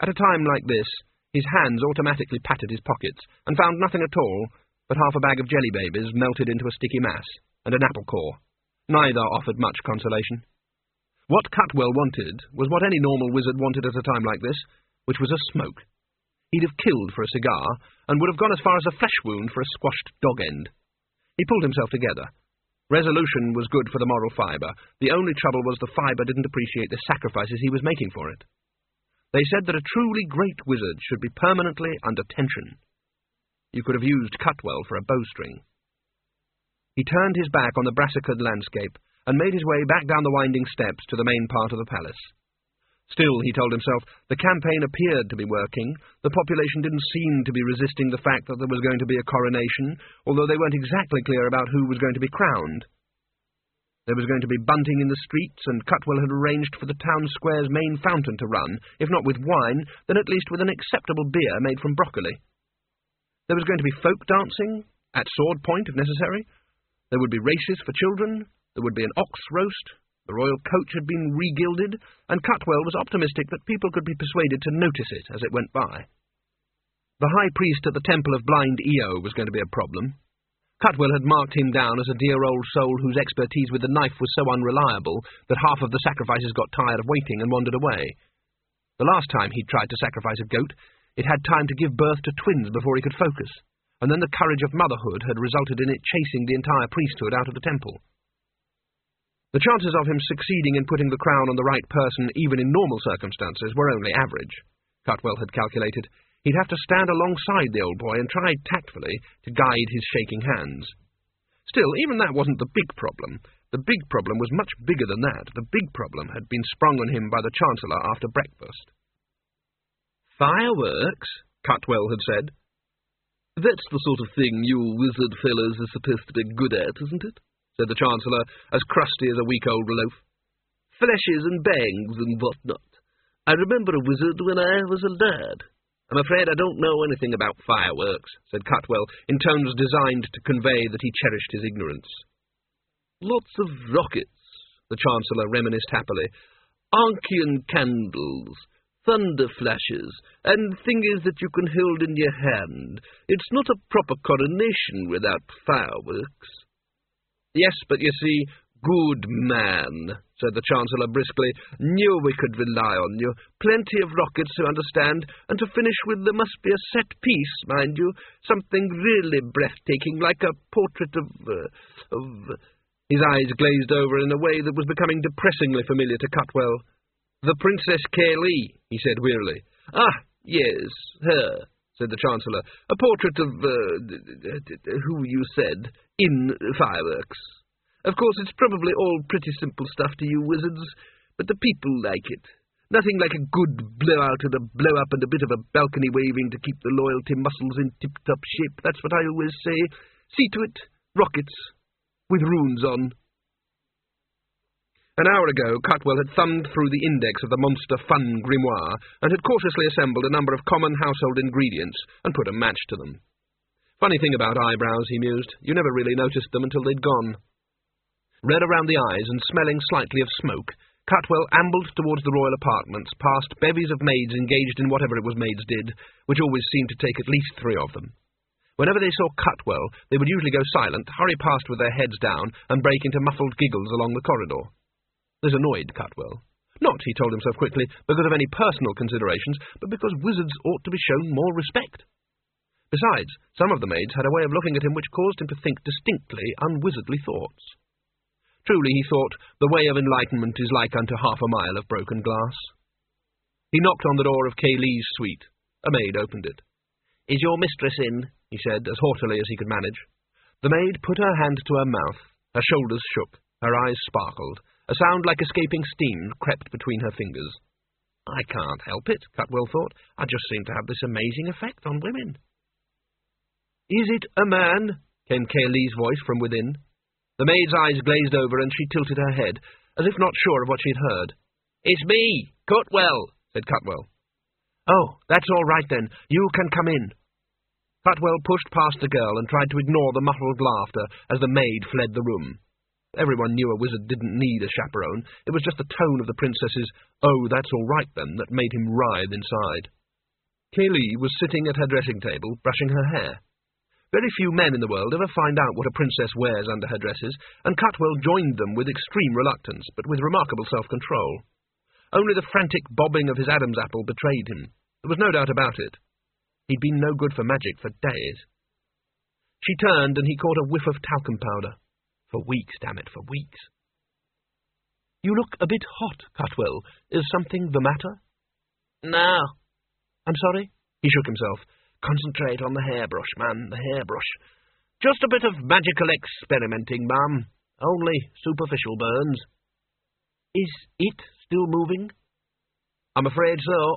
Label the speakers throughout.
Speaker 1: At a time like this, his hands automatically patted his pockets, and found nothing at all but half a bag of jelly babies melted into a sticky mass, and an apple core. Neither offered much consolation. What Cutwell wanted was what any normal wizard wanted at a time like this, which was a smoke. He'd have killed for a cigar, and would have gone as far as a flesh wound for a squashed dog end. He pulled himself together. Resolution was good for the moral fibre. The only trouble was the fibre didn't appreciate the sacrifices he was making for it. They said that a truly great wizard should be permanently under tension. You could have used Cutwell for a bowstring. He turned his back on the brassicad landscape, and made his way back down the winding steps to the main part of the palace. Still, he told himself, the campaign appeared to be working. The population didn't seem to be resisting the fact that there was going to be a coronation, although they weren't exactly clear about who was going to be crowned. There was going to be bunting in the streets, and Cutwell had arranged for the town square's main fountain to run, if not with wine, then at least with an acceptable beer made from broccoli. There was going to be folk dancing, at sword point if necessary. There would be races for children. There would be an ox roast. The royal coach had been re-gilded, and Cutwell was optimistic that people could be persuaded to notice it as it went by. The high priest at the temple of Blind Io was going to be a problem. Cutwell had marked him down as a dear old soul whose expertise with the knife was so unreliable that half of the sacrifices got tired of waiting and wandered away. The last time he'd tried to sacrifice a goat, it had time to give birth to twins before he could focus, and then the courage of motherhood had resulted in it chasing the entire priesthood out of the temple. The chances of him succeeding in putting the crown on the right person, even in normal circumstances, were only average, Cutwell had calculated. He'd have to stand alongside the old boy and try tactfully to guide his shaking hands. Still, even that wasn't the big problem. The big problem was much bigger than that. The big problem had been sprung on him by the Chancellor after breakfast. "Fireworks?" Cutwell had said. "That's the sort of thing you wizard fellows are supposed to be good at, isn't it?" said the Chancellor, as crusty as a week-old loaf. "Flashes and bangs and what-not. I remember a wizard when I was a lad." "I'm afraid I don't know anything about fireworks," said Cutwell, in tones designed to convey that he cherished his ignorance. "Lots of rockets," the Chancellor reminisced happily. "Ankian candles, thunder flashes, and things that you can hold in your hand. It's not a proper coronation without fireworks." "Yes, but you see, good man," said the Chancellor briskly, "knew we could rely on you. Plenty of rockets, to understand, and to finish with there must be a set piece, mind you, something really breathtaking, like a portrait of... His eyes glazed over in a way that was becoming depressingly familiar to Cutwell. "The Princess Kaylee," he said wearily. "Ah, yes, her," said the Chancellor. "A portrait of, who you said, in fireworks. Of course, it's probably all pretty simple stuff to you wizards, but the people like it. Nothing like a good blow-out and a blow-up and a bit of a balcony waving to keep the loyalty muscles in tip-top shape. That's what I always say. See to it, rockets, with runes on." An hour ago, Cutwell had thumbed through the index of the Monster Fun Grimoire and had cautiously assembled a number of common household ingredients and put a match to them. Funny thing about eyebrows, he mused. You never really noticed them until they'd gone. Red around the eyes and smelling slightly of smoke, Cutwell ambled towards the royal apartments, past bevies of maids engaged in whatever it was maids did, which always seemed to take at least 3 of them. Whenever they saw Cutwell, they would usually go silent, hurry past with their heads down, and break into muffled giggles along the corridor. This annoyed Cutwell. Not, he told himself quickly, because of any personal considerations, but because wizards ought to be shown more respect. Besides, some of the maids had a way of looking at him which caused him to think distinctly unwizardly thoughts. Truly, he thought, the way of enlightenment is like unto half a mile of broken glass. He knocked on the door of Kaylee's suite. A maid opened it. "Is your mistress in?" he said, as haughtily as he could manage. The maid put her hand to her mouth. Her shoulders shook. Her eyes sparkled. A sound like escaping steam crept between her fingers. "I can't help it," Cutwell thought. "I just seem to have this amazing effect on women." "Is it a man?" came Kaylee's voice from within. The maid's eyes glazed over and she tilted her head, as if not sure of what she'd heard. "It's me, Cutwell," said Cutwell. "Oh, that's all right then. You can come in." Cutwell pushed past the girl and tried to ignore the muffled laughter as the maid fled the room. Everyone knew a wizard didn't need a chaperone. It was just the tone of the princess's, "Oh, that's all right then," that made him writhe inside. Kaylee was sitting at her dressing table, brushing her hair. Very few men in the world ever find out what a princess wears under her dresses, and Cutwell joined them with extreme reluctance, but with remarkable self-control. Only the frantic bobbing of his Adam's apple betrayed him. There was no doubt about it. He'd been no good for magic for days. She turned, and he caught a whiff of talcum powder. For weeks, damn it, for weeks. "You look a bit hot, Cutwell. Is something the matter?" "No." "I'm sorry?" He shook himself. "Concentrate on the hairbrush, man, the hairbrush. Just a bit of magical experimenting, ma'am. Only superficial burns." "Is it still moving?" "I'm afraid so."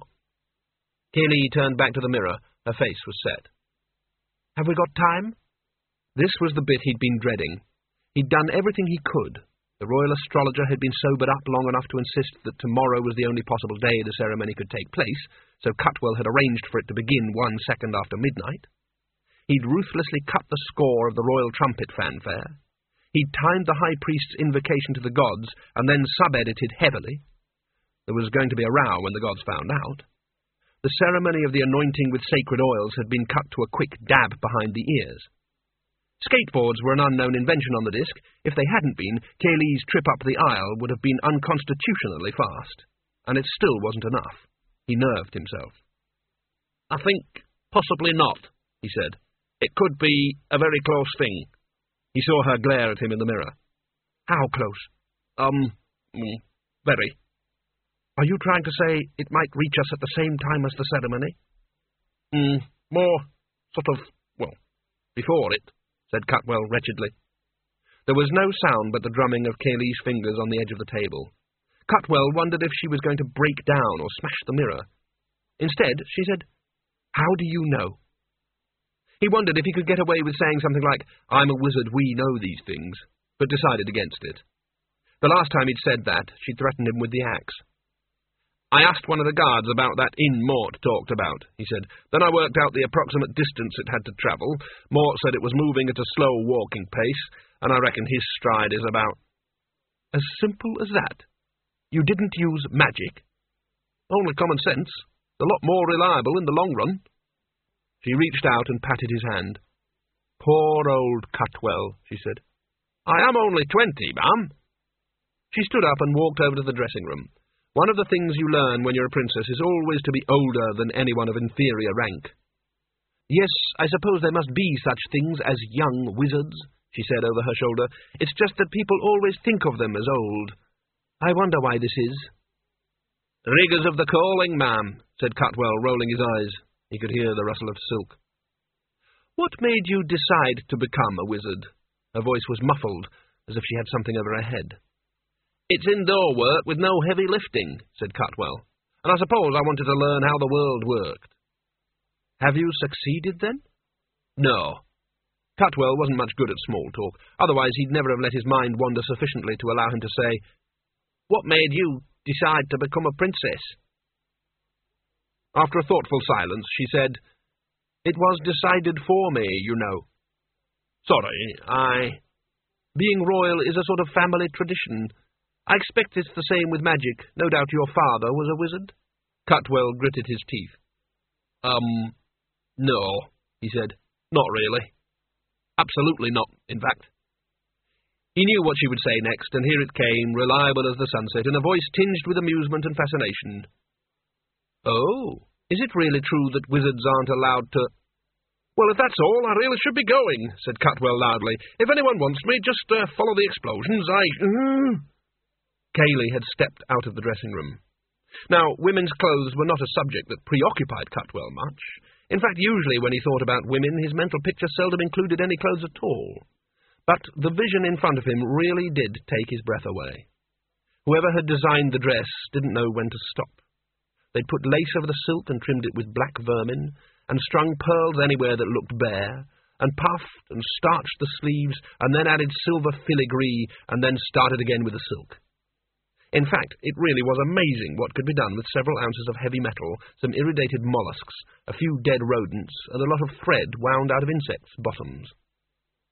Speaker 1: Kaylee turned back to the mirror. Her face was set. "Have we got time?" This was the bit he'd been dreading. He'd done everything he could. The royal astrologer had been sobered up long enough to insist that tomorrow was the only possible day the ceremony could take place, so Cutwell had arranged for it to begin 1 second after midnight. He'd ruthlessly cut the score of the royal trumpet fanfare. He'd timed the high priest's invocation to the gods, and then sub-edited heavily. There was going to be a row when the gods found out. The ceremony of the anointing with sacred oils had been cut to a quick dab behind the ears. Skateboards were an unknown invention on the disc. If they hadn't been, Kaylee's trip up the aisle would have been unconstitutionally fast. And it still wasn't enough. He nerved himself. "I think possibly not," he said. "It could be a very close thing." He saw her glare at him in the mirror. "How close?" Very." "Are you trying to say it might reach us at the same time as the ceremony?" More sort of, before it," said Cutwell wretchedly. There was no sound but the drumming of Kaylee's fingers on the edge of the table. Cutwell wondered if she was going to break down or smash the mirror. Instead, she said, "How do you know?" He wondered if he could get away with saying something like, "I'm a wizard, we know these things," but decided against it. The last time he'd said that, she'd threatened him with the axe. "I asked one of the guards about that inn Mort talked about," he said. "Then I worked out the approximate distance it had to travel. Mort said it was moving at a slow walking pace, and I reckon his stride is about—" "As simple as that? You didn't use magic?" "Only common sense. A lot more reliable in the long run." She reached out and patted his hand. "Poor old Cutwell," she said. "I am only 20, ma'am." She stood up and walked over to the dressing-room. One of the things you learn when you're a princess is always to be older than anyone of inferior rank. "Yes, I suppose there must be such things as young wizards," she said over her shoulder. "It's just that people always think of them as old. I wonder why this is." "Rigours of the calling, ma'am," said Cutwell, rolling his eyes. He could hear the rustle of silk. "What made you decide to become a wizard?" Her voice was muffled, as if she had something over her head. "It's indoor work with no heavy lifting," said Cutwell, "and I suppose I wanted to learn how the world worked." "Have you succeeded, then?" "No." Cutwell wasn't much good at small talk, otherwise he'd never have let his mind wander sufficiently to allow him to say, "What made you decide to become a princess?" After a thoughtful silence, she said, "It was decided for me, you know." "Sorry, Being royal is a sort of family tradition. I expect it's the same with magic. No doubt your father was a wizard?" Cutwell gritted his teeth. No," he said. "Not really. Absolutely not, in fact." He knew what she would say next, and here it came, reliable as the sunset, in a voice tinged with amusement and fascination. "Oh, is it really true that wizards aren't allowed to—" "Well, if that's all, I really should be going," said Cutwell loudly. "If anyone wants me, just follow the explosions. Kaylee had stepped out of the dressing-room. Now, women's clothes were not a subject that preoccupied Cutwell much. In fact, usually when he thought about women, his mental picture seldom included any clothes at all. But the vision in front of him really did take his breath away. Whoever had designed the dress didn't know when to stop. They'd put lace over the silk and trimmed it with black vermin, and strung pearls anywhere that looked bare, and puffed and starched the sleeves, and then added silver filigree, and then started again with the silk. In fact, it really was amazing what could be done with several ounces of heavy metal, some irridated mollusks, a few dead rodents, and a lot of thread wound out of insects' bottoms.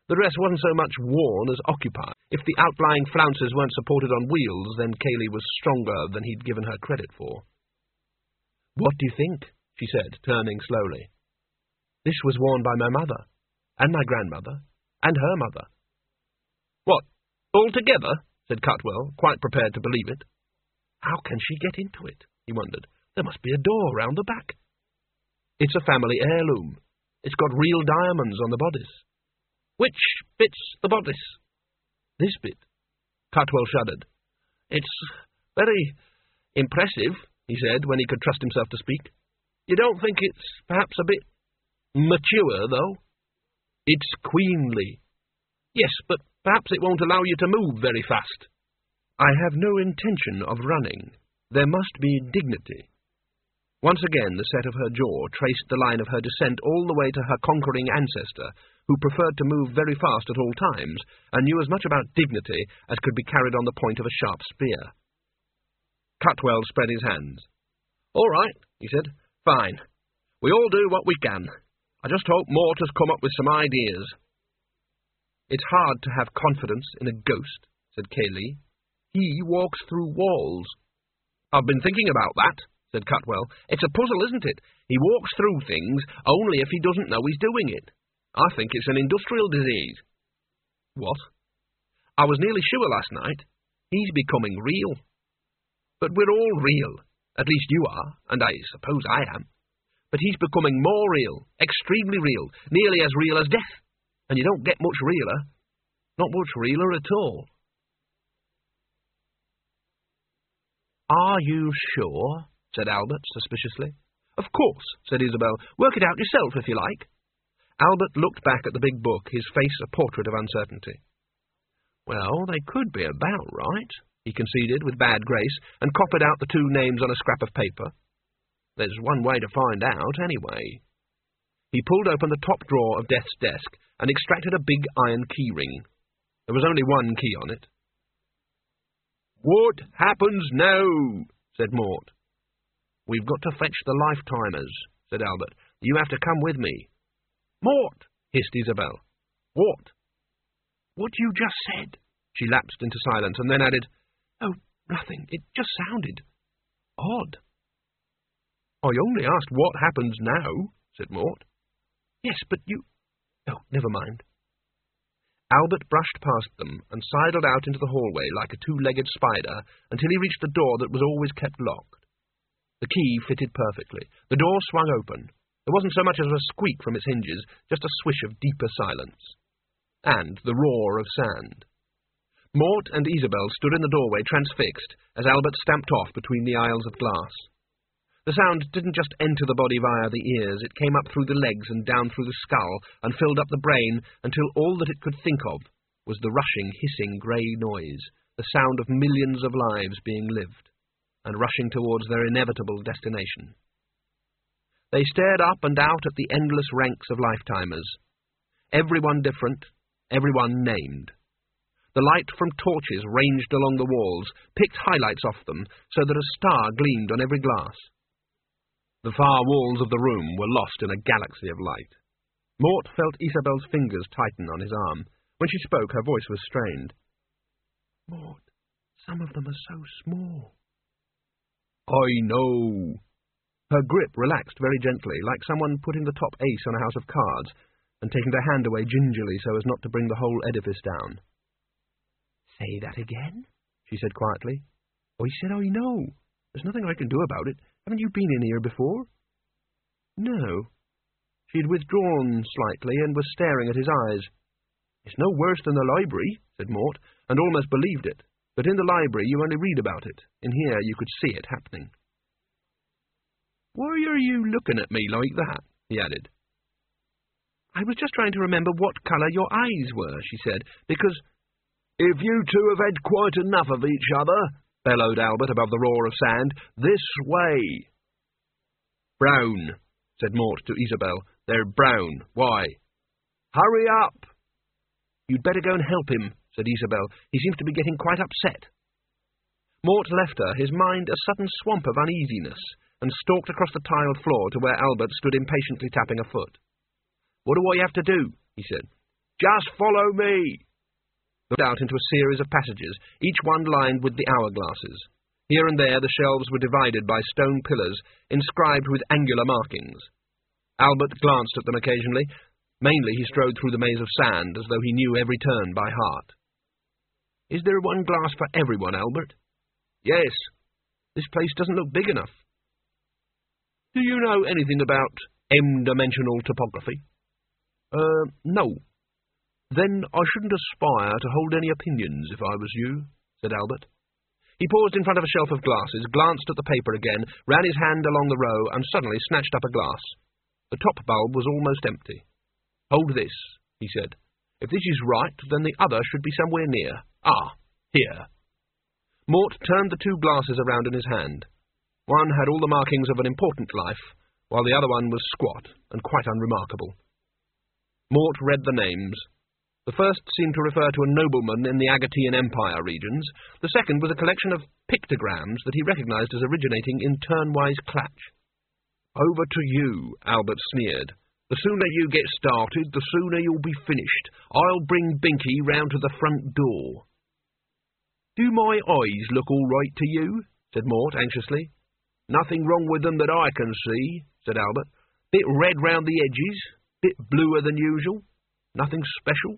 Speaker 1: The dress wasn't so much worn as occupied. If the outlying flounces weren't supported on wheels, then Cayley was stronger than he'd given her credit for. "What do you think?" she said, turning slowly. "This was worn by my mother, and my grandmother, and her mother." "What, all together?" said Cutwell, quite prepared to believe it. "How can she get into it?" he wondered. "There must be a door round the back." "It's a family heirloom. It's got real diamonds on the bodice." "Which bit's the bodice?" "This bit." Cutwell shuddered. "It's very impressive," he said, when he could trust himself to speak. "You don't think it's perhaps a bit mature, though?" "It's queenly." "Yes, but perhaps it won't allow you to move very fast." "I have no intention of running. There must be dignity." Once again the set of her jaw traced the line of her descent all the way to her conquering ancestor, who preferred to move very fast at all times, and knew as much about dignity as could be carried on the point of a sharp spear. Cutwell spread his hands. "All right," he said. "Fine. We all do what we can. I just hope Mort has come up with some ideas." "It's hard to have confidence in a ghost," said Cayley. "He walks through walls." "I've been thinking about that," said Cutwell. "It's a puzzle, isn't it? He walks through things only if he doesn't know he's doing it. I think it's an industrial disease." "What?" "I was nearly sure last night. He's becoming real." "But we're all real. At least you are, and I suppose I am. But he's becoming more real, extremely real, nearly as real as death. And you don't get much realer. Not much realer at all." "Are you sure?" said Albert suspiciously. "Of course," said Isabel. "Work it out yourself, if you like." Albert looked back at the big book, his face a portrait of uncertainty. "Well, they could be about right," he conceded with bad grace, and copied out the two names on a scrap of paper. "There's one way to find out, anyway." He pulled open the top drawer of Death's desk and extracted a big iron key ring. There was only one key on it. "What happens now?" said Mort. "We've got to fetch the lifetimers," said Albert. "You have to come with me." "Mort!" hissed Isabel. "What?" "What you just said." She lapsed into silence, and then added, "Oh, nothing. It just sounded odd." "I only asked what happens now," said Mort. "Yes, but you... Oh, never mind." Albert brushed past them and sidled out into the hallway like a two-legged spider until he reached the door that was always kept locked. The key fitted perfectly. The door swung open. There wasn't so much as a squeak from its hinges, just a swish of deeper silence. And the roar of sand. Mort and Isabel stood in the doorway transfixed as Albert stamped off between the aisles of glass. The sound didn't just enter the body via the ears, it came up through the legs and down through the skull and filled up the brain until all that it could think of was the rushing, hissing grey noise, the sound of millions of lives being lived and rushing towards their inevitable destination. They stared up and out at the endless ranks of lifetimers. Everyone different, everyone named. The light from torches ranged along the walls, picked highlights off them, so that a star gleamed on every glass. The far walls of the room were lost in a galaxy of light. Mort felt Isabel's fingers tighten on his arm. When she spoke, her voice was strained. "Mort, some of them are so small." "I know." Her grip relaxed very gently, like someone putting the top ace on a house of cards and taking their hand away gingerly so as not to bring the whole edifice down. "Say that again," she said quietly. "I said I know. There's nothing I can do about it. Haven't you been in here before?" "No." She had withdrawn slightly and was staring at his eyes. "It's no worse than the library," said Mort, and almost believed it. But in the library you only read about it. In here you could see it happening. "Why are you looking at me like that?" he added. "I was just trying to remember what colour your eyes were," she said, "because—" "If you two have had quite enough of each other," bellowed Albert above the roar of sand, "this way." "Brown," said Mort to Isabel. "They're brown. Why?" "Hurry up!" "You'd better go and help him," said Isabel. "He seems to be getting quite upset." Mort left her, his mind a sudden swamp of uneasiness, and stalked across the tiled floor to where Albert stood impatiently tapping a foot. "What do I have to do?" he said. Just follow me! Looked out into a series of passages, each one lined with the hourglasses. Here and there the shelves were divided by stone pillars, inscribed with angular markings. Albert glanced at them occasionally. Mainly he strode through the maze of sand, as though he knew every turn by heart. "Is there one glass for everyone, Albert?" "Yes. This place doesn't look big enough." "Do you know anything about M-dimensional topography?" No. "Then I shouldn't aspire to hold any opinions if I was you," said Albert. He paused in front of a shelf of glasses, glanced at the paper again, ran his hand along the row, and suddenly snatched up a glass. The top bulb was almost empty. "Hold this," he said. "If this is right, then the other should be somewhere near. Ah, here." Mort turned the two glasses around in his hand. One had all the markings of an important life, while the other one was squat and quite unremarkable. Mort read the names. The first seemed to refer to a nobleman in the Agatean Empire regions. The second was a collection of pictograms that he recognized as originating in Turnwise Clatch. "Over to you," Albert sneered. "The sooner you get started, the sooner you'll be finished. I'll bring Binky round to the front door." "Do my eyes look all right to you?" said Mort anxiously. "Nothing wrong with them that I can see," said Albert. "Bit red round the edges, bit bluer than usual. Nothing special."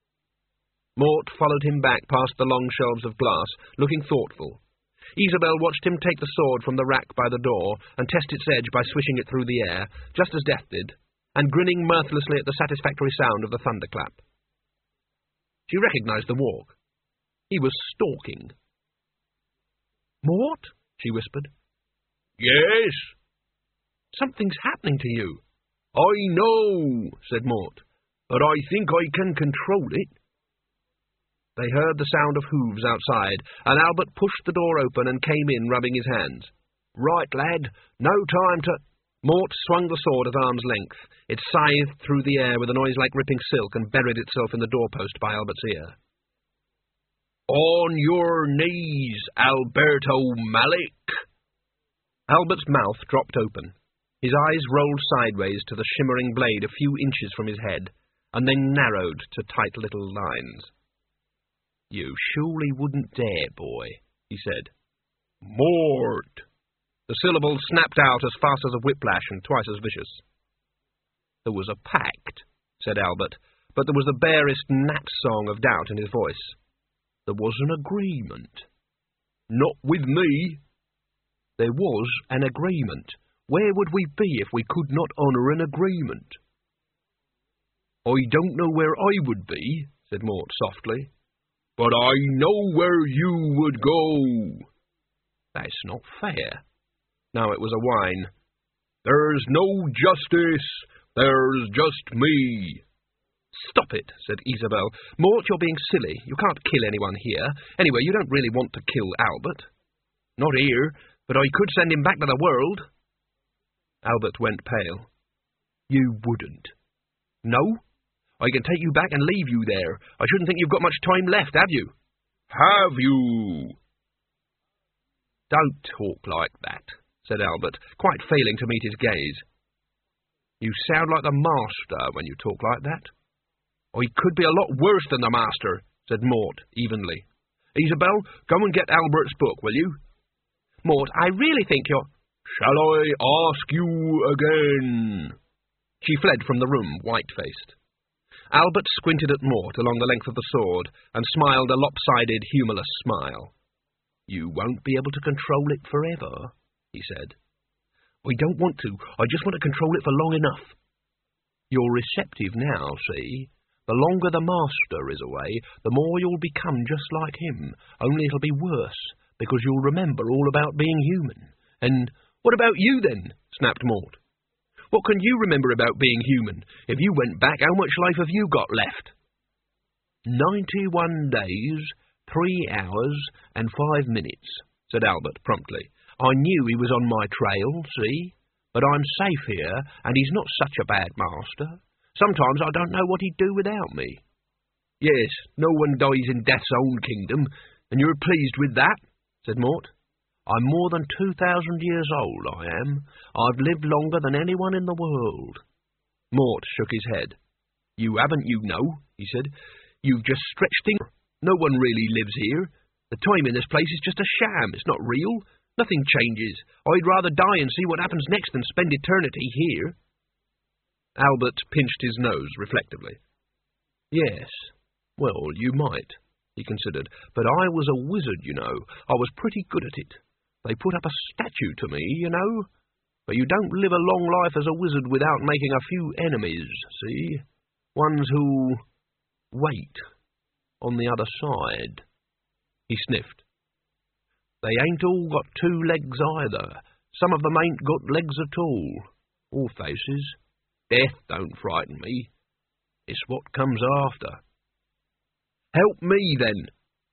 Speaker 1: Mort followed him back past the long shelves of glass, looking thoughtful. Isabel watched him take the sword from the rack by the door and test its edge by swishing it through the air, just as Death did, and grinning mirthlessly at the satisfactory sound of the thunderclap. She recognized the walk. He was stalking. "Mort?" she whispered. "Yes?" "Something's happening to you." "I know," said Mort, "but I think I can control it." They heard the sound of hooves outside, and Albert pushed the door open and came in, rubbing his hands. "Right, lad, no time to—" Mort swung the sword at arm's length. It scythed through the air with a noise like ripping silk and buried itself in the doorpost by Albert's ear. "On your knees, Alberto Malik!" Albert's mouth dropped open. His eyes rolled sideways to the shimmering blade a few inches from his head, and then narrowed to tight little lines. "You surely wouldn't dare, boy," he said. "Mort!" The syllables snapped out as fast as a whiplash and twice as vicious. "There was a pact," said Albert, but there was the barest gnat song of doubt in his voice. "There was an agreement." "Not with me." "There was an agreement. Where would we be if we could not honour an agreement?" "I don't know where I would be," said Mort softly. "But I know where you would go." "That's not fair." Now it was a whine. "There's no justice. There's just me." "Stop it," said Isabel. "Mort, you're being silly. You can't kill anyone here. Anyway, you don't really want to kill Albert." "Not here, but I could send him back to the world." Albert went pale. "You wouldn't." "No? I can take you back and leave you there. I shouldn't think you've got much time left, have you?" "Have you?" "Don't talk like that," said Albert, quite failing to meet his gaze. "You sound like the master when you talk like that." "I could be a lot worse than the master," said Mort evenly. "Isabel, go and get Albert's book, will you?" "Mort, I really think you're—" "Shall I ask you again?" She fled from the room, white-faced. Albert squinted at Mort along the length of the sword and smiled a lopsided, humourless smile. "You won't be able to control it forever," he said. "I don't want to. I just want to control it for long enough." "You're receptive now, see? The longer the master is away, the more you'll become just like him, only it'll be worse, because you'll remember all about being human. And what about you, then?" snapped Mort. "What can you remember about being human? If you went back, how much life have you got left?" 91 days, 3 hours, and 5 minutes, said Albert promptly. "I knew he was on my trail, see? But I'm safe here, and he's not such a bad master. Sometimes I don't know what he'd do without me." "Yes, no one dies in Death's own kingdom, and you're pleased with that?" said Mort. "I'm more than 2,000 years old, I am. I've lived longer than anyone in the world." Mort shook his head. "You haven't, you know," he said. "You've just stretched things. No one really lives here. The time in this place is just a sham. It's not real. Nothing changes. I'd rather die and see what happens next than spend eternity here." Albert pinched his nose reflectively. "Yes, well, you might," he considered, "but I was a wizard, you know. I was pretty good at it. They put up a statue to me, you know. But you don't live a long life as a wizard without making a few enemies, see? Ones who wait on the other side." He sniffed. "They ain't all got 2 legs either. Some of them ain't got legs at all, or faces. Death don't frighten me. It's what comes after." "Help me, then."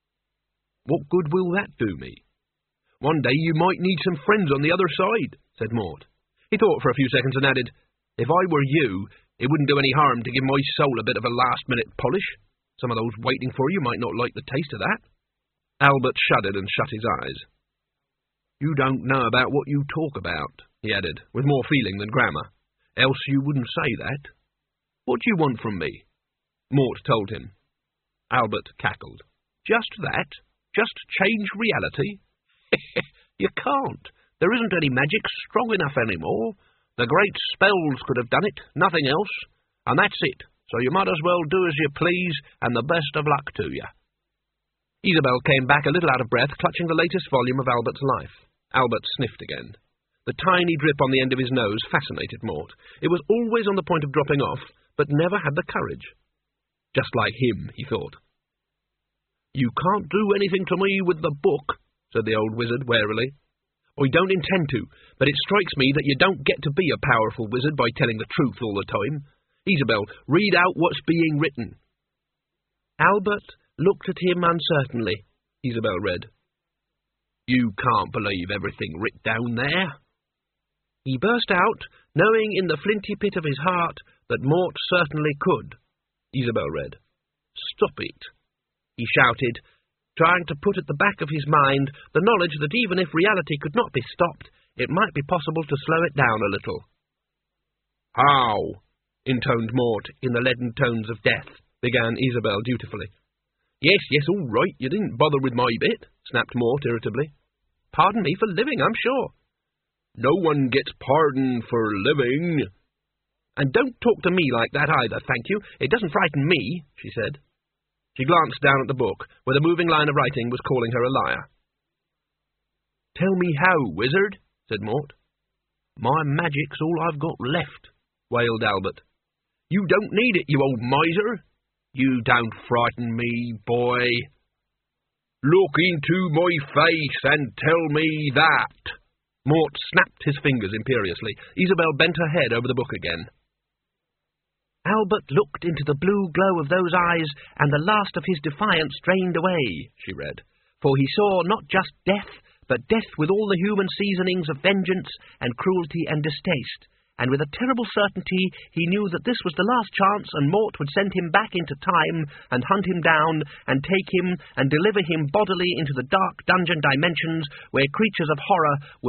Speaker 1: "What good will that do me?" "One day you might need some friends on the other side," said Mort. He thought for a few seconds and added, "If I were you, it wouldn't do any harm to give my soul a bit of a last-minute polish. Some of those waiting for you might not like the taste of that." Albert shuddered and shut his eyes. "You don't know about what you talk about," he added, with more feeling than grammar. "Else you wouldn't say that. What do you want from me?" Mort told him. Albert cackled. "Just that? Just change reality? You can't. There isn't any magic strong enough anymore. The great spells could have done it, nothing else. And that's it. So you might as well do as you please, and the best of luck to you." Isabel came back a little out of breath, clutching the latest volume of Albert's life. Albert sniffed again. The tiny drip on the end of his nose fascinated Mort. It was always on the point of dropping off, but never had the courage. Just like him, he thought. "You can't do anything to me with the book," said the old wizard warily. "I don't intend to, but it strikes me that you don't get to be a powerful wizard by telling the truth all the time. Isabel, read out what's being written." Albert looked at him uncertainly. Isabel read. "You can't believe everything writ down there." He burst out, knowing in the flinty pit of his heart that Mort certainly could. Isabel read. "Stop it," he shouted, trying to put at the back of his mind the knowledge that even if reality could not be stopped, it might be possible to slow it down a little. "How?" intoned Mort in the leaden tones of death, began Isabel dutifully. Yes, all right, you didn't bother with my bit," snapped Mort irritably. "Pardon me for living, I'm sure." "No one gets pardoned for living." "And don't talk to me like that either, thank you. It doesn't frighten me," she said. She glanced down at the book, where the moving line of writing was calling her a liar. "Tell me how, wizard," said Mort. "My magic's all I've got left," wailed Albert. "You don't need it, you old miser." "You don't frighten me, boy." "Look into my face and tell me that." Mort snapped his fingers imperiously. Isabel bent her head over the book again. "Albert looked into the blue glow of those eyes, and the last of his defiance drained away," she read. "For he saw not just death, but death with all the human seasonings of vengeance and cruelty and distaste. And with a terrible certainty he knew that this was the last chance, and Mort would send him back into time, and hunt him down, and take him, and deliver him bodily into the dark dungeon dimensions, where creatures of horror would ...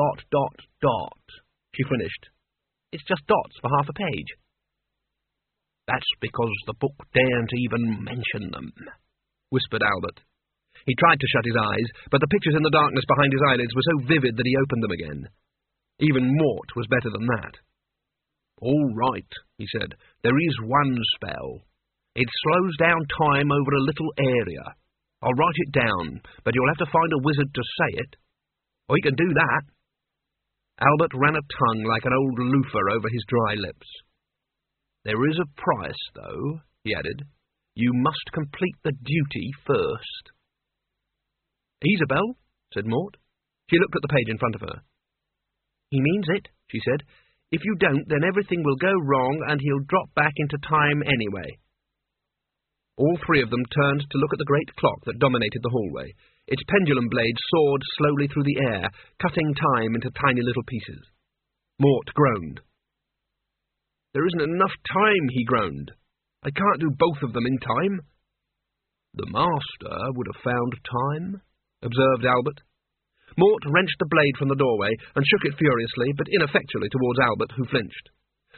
Speaker 1: She finished. "It's just dots for half a page." "That's because the book daren't even mention them," whispered Albert. He tried to shut his eyes, but the pictures in the darkness behind his eyelids were so vivid that he opened them again. Even Mort was better than that. "All right," he said. "There is one spell. It slows down time over a little area. I'll write it down, but you'll have to find a wizard to say it. I can do that." Albert ran a tongue like an old loofah over his dry lips. "There is a price, though," he added. "You must complete the duty first." "Isabel," said Mort. She looked at the page in front of her. "He means it," she said. "If you don't, then everything will go wrong, and he'll drop back into time anyway." All three of them turned to look at the great clock that dominated the hallway. Its pendulum blade soared slowly through the air, cutting time into tiny little pieces. Mort groaned. "There isn't enough time," he groaned. "I can't do both of them in time." "The master would have found time," observed Albert. Mort wrenched the blade from the doorway and shook it furiously, but ineffectually, towards Albert, who flinched.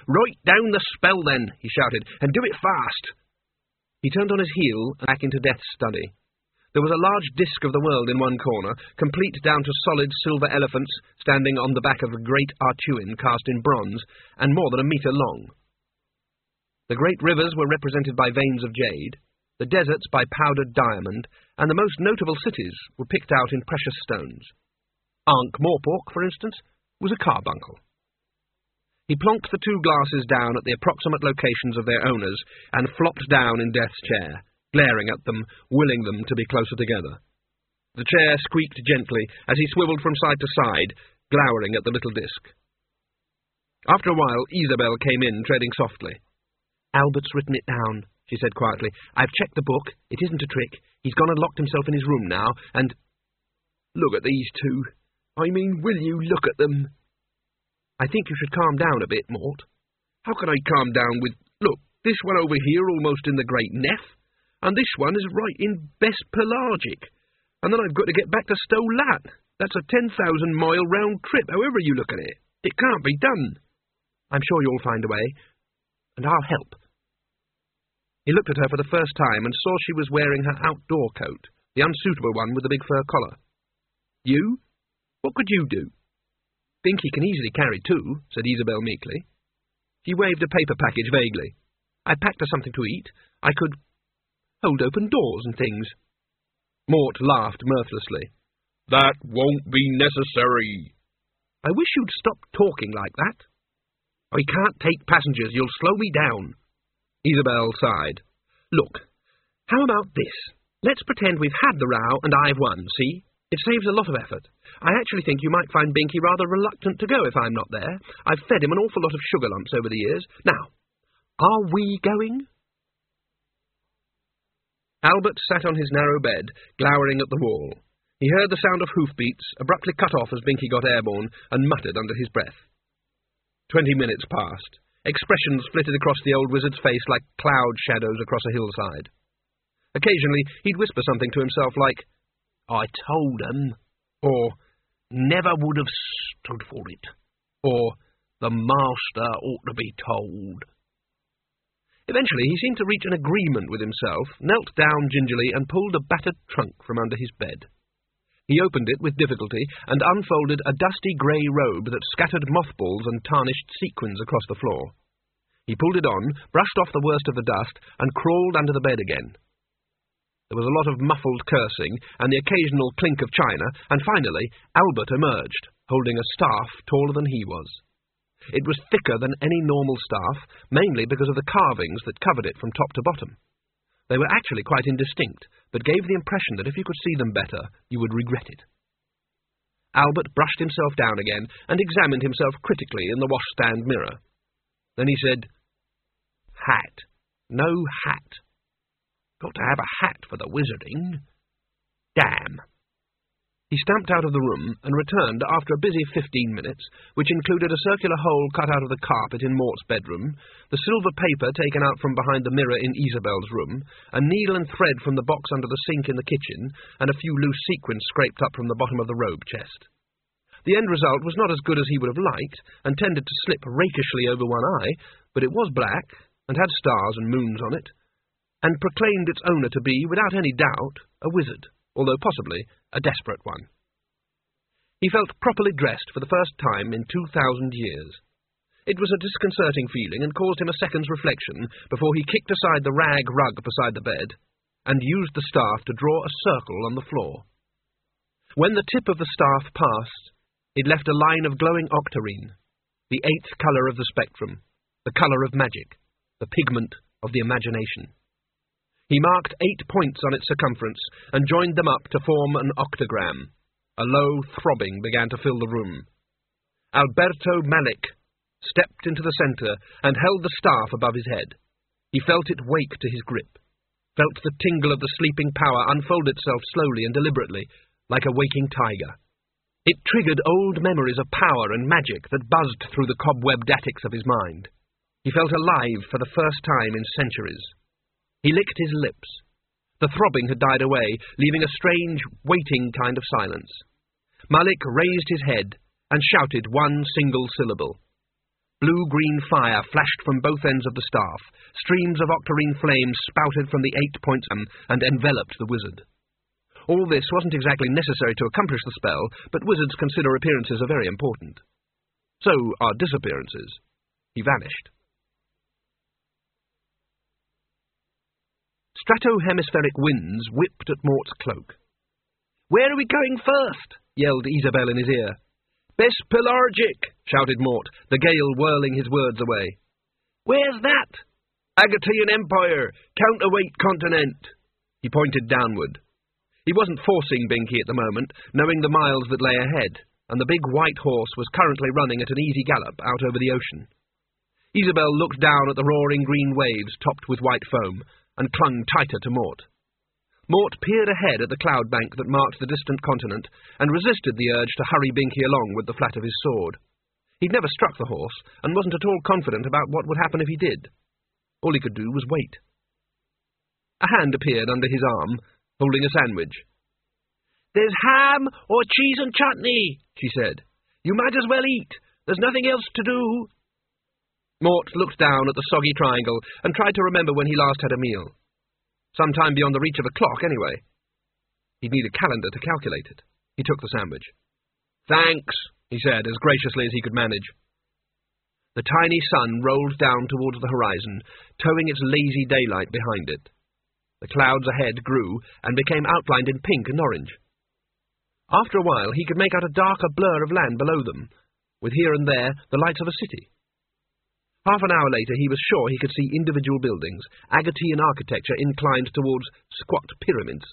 Speaker 1: "Write down the spell, then," he shouted, "and do it fast." He turned on his heel and back into Death's study. There was a large disk of the world in one corner, complete down to solid silver elephants standing on the back of a great Artuin cast in bronze, and more than a metre long. The great rivers were represented by veins of jade, the deserts by powdered diamond, and the most notable cities were picked out in precious stones. Ankh-Morpork, for instance, was a carbuncle. He plonked the two glasses down at the approximate locations of their owners and flopped down in Death's chair, glaring at them, willing them to be closer together. The chair squeaked gently as he swiveled from side to side, glowering at the little disk. After a while, Isabel came in, treading softly. "Albert's written it down," she said quietly. "I've checked the book. It isn't a trick. He's gone and locked himself in his room now, and... Look at these two. I mean, will you look at them?" "I think you should calm down a bit, Mort." "How can I calm down with... Look, this one over here almost in the Great Neff, and this one is right in Best Pelagic, and then I've got to get back to Stow Lat. That's a 10,000-mile round trip, however you look at it. It can't be done." "I'm sure you'll find a way, and I'll help." He looked at her for the first time and saw she was wearing her outdoor coat, the unsuitable one with the big fur collar. "You? What could you do?" "Binky can easily carry two," said Isabel meekly. She waved a paper package vaguely. "I packed her something to eat. I could hold open doors and things." Mort laughed mirthlessly. "That won't be necessary." "I wish you'd stop talking like that." "I can't take passengers. You'll slow me down." Isabel sighed. "Look, how about this? Let's pretend we've had the row and I've won, see? It saves a lot of effort. I actually think you might find Binky rather reluctant to go if I'm not there. I've fed him an awful lot of sugar lumps over the years. Now, are we going?" Albert sat on his narrow bed, glowering at the wall. He heard the sound of hoofbeats, abruptly cut off as Binky got airborne, and muttered under his breath. 20 minutes passed. Expressions flitted across the old wizard's face like cloud shadows across a hillside. Occasionally he'd whisper something to himself like, "I told 'em," or "never would have stood for it," or "the master ought to be told." Eventually he seemed to reach an agreement with himself, knelt down gingerly, and pulled a battered trunk from under his bed. He opened it with difficulty and unfolded a dusty grey robe that scattered mothballs and tarnished sequins across the floor. He pulled it on, brushed off the worst of the dust, and crawled under the bed again. There was a lot of muffled cursing and the occasional clink of china, and finally Albert emerged, holding a staff taller than he was. It was thicker than any normal staff, mainly because of the carvings that covered it from top to bottom. They were actually quite indistinct, but gave the impression that if you could see them better, you would regret it. Albert brushed himself down again and examined himself critically in the washstand mirror. Then he said, "Hat. No hat. Got to have a hat for the wizarding. Damn." He stamped out of the room and returned after a busy 15 minutes, which included a circular hole cut out of the carpet in Mort's bedroom, the silver paper taken out from behind the mirror in Isabel's room, a needle and thread from the box under the sink in the kitchen, and a few loose sequins scraped up from the bottom of the robe chest. The end result was not as good as he would have liked, and tended to slip rakishly over one eye, but it was black, and had stars and moons on it, and proclaimed its owner to be, without any doubt, a wizard, although possibly a desperate one. He felt properly dressed for the first time in 2,000 years. It was a disconcerting feeling and caused him a second's reflection before he kicked aside the rag rug beside the bed and used the staff to draw a circle on the floor. When the tip of the staff passed, it left a line of glowing octarine, the 8th colour of the spectrum, the colour of magic, the pigment of the imagination. He marked 8 points on its circumference and joined them up to form an octagram. A low throbbing began to fill the room. Alberto Malik stepped into the centre and held the staff above his head. He felt it wake to his grip, felt the tingle of the sleeping power unfold itself slowly and deliberately, like a waking tiger. It triggered old memories of power and magic that buzzed through the cobwebbed attics of his mind. He felt alive for the first time in centuries. He licked his lips. The throbbing had died away, leaving a strange, waiting kind of silence. Malik raised his head and shouted one single syllable. Blue-green fire flashed from both ends of the staff. Streams of octarine flames spouted from the 8 points and enveloped the wizard. All this wasn't exactly necessary to accomplish the spell, but wizards consider appearances are very important. So are disappearances. He vanished. Strato-hemispheric winds whipped at Mort's cloak. "Where are we going first?" yelled Isabel in his ear. "Bespelargic," shouted Mort, the gale whirling his words away. "Where's that?" "Agatean Empire, counterweight continent." He pointed downward. He wasn't forcing Binky at the moment, knowing the miles that lay ahead, and the big white horse was currently running at an easy gallop out over the ocean. Isabel looked down at the roaring green waves topped with white foam, and clung tighter to Mort. Mort peered ahead at the cloud bank that marked the distant continent, and resisted the urge to hurry Binky along with the flat of his sword. He'd never struck the horse, and wasn't at all confident about what would happen if he did. All he could do was wait. A hand appeared under his arm, holding a sandwich. "There's ham or cheese and chutney," she said. "You might as well eat. There's nothing else to do." Mort looked down at the soggy triangle and tried to remember when he last had a meal. Sometime beyond the reach of a clock, anyway. He'd need a calendar to calculate it. He took the sandwich. "Thanks," he said, as graciously as he could manage. The tiny sun rolled down towards the horizon, towing its lazy daylight behind it. The clouds ahead grew and became outlined in pink and orange. After a while, he could make out a darker blur of land below them, with here and there the lights of a city. Half an hour later, he was sure he could see individual buildings, Agatean architecture inclined towards squat pyramids.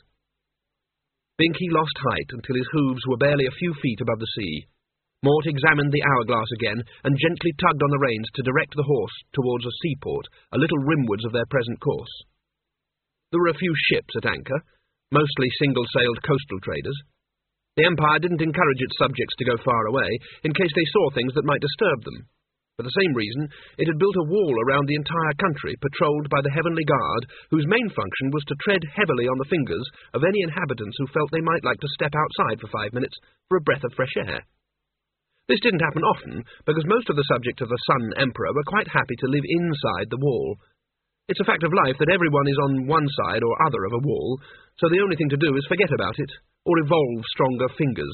Speaker 1: Binky lost height until his hooves were barely a few feet above the sea. Mort examined the hourglass again and gently tugged on the reins to direct the horse towards a seaport, a little rimwards of their present course. There were a few ships at anchor, mostly single-sailed coastal traders. The Empire didn't encourage its subjects to go far away, in case they saw things that might disturb them. For the same reason, it had built a wall around the entire country, patrolled by the Heavenly Guard, whose main function was to tread heavily on the fingers of any inhabitants who felt they might like to step outside for 5 minutes for a breath of fresh air. This didn't happen often, because most of the subjects of the Sun Emperor were quite happy to live inside the wall. It's a fact of life that everyone is on one side or other of a wall, so the only thing to do is forget about it, or evolve stronger fingers.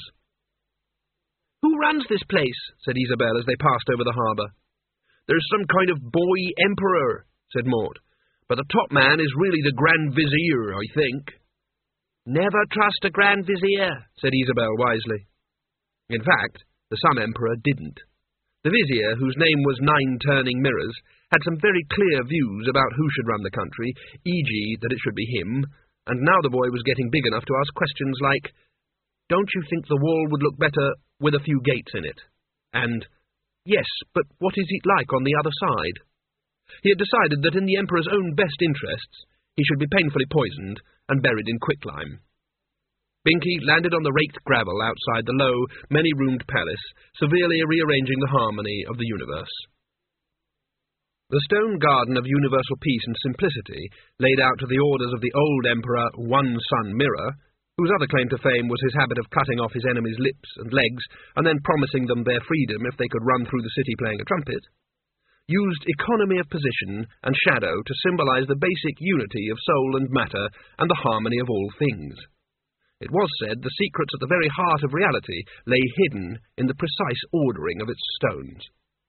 Speaker 1: "Who runs this place?" said Isabel as they passed over the harbour. "There's some kind of boy emperor," said Mort, "but the top man is really the Grand Vizier, I think." "Never trust a Grand Vizier," said Isabel wisely. In fact, the Sun Emperor didn't. The Vizier, whose name was Nine Turning Mirrors, had some very clear views about who should run the country, e.g. that it should be him, and now the boy was getting big enough to ask questions like, "Don't you think the wall would look better with a few gates in it?" And, "Yes, but what is it like on the other side?" He had decided that in the Emperor's own best interests, he should be painfully poisoned and buried in quicklime. Binky landed on the raked gravel outside the low, many-roomed palace, severely rearranging the harmony of the universe. The stone garden of universal peace and simplicity, laid out to the orders of the old Emperor One Sun Mirror, whose other claim to fame was his habit of cutting off his enemies' lips and legs, and then promising them their freedom if they could run through the city playing a trumpet, used economy of position and shadow to symbolize the basic unity of soul and matter and the harmony of all things. It was said the secrets at the very heart of reality lay hidden in the precise ordering of its stones.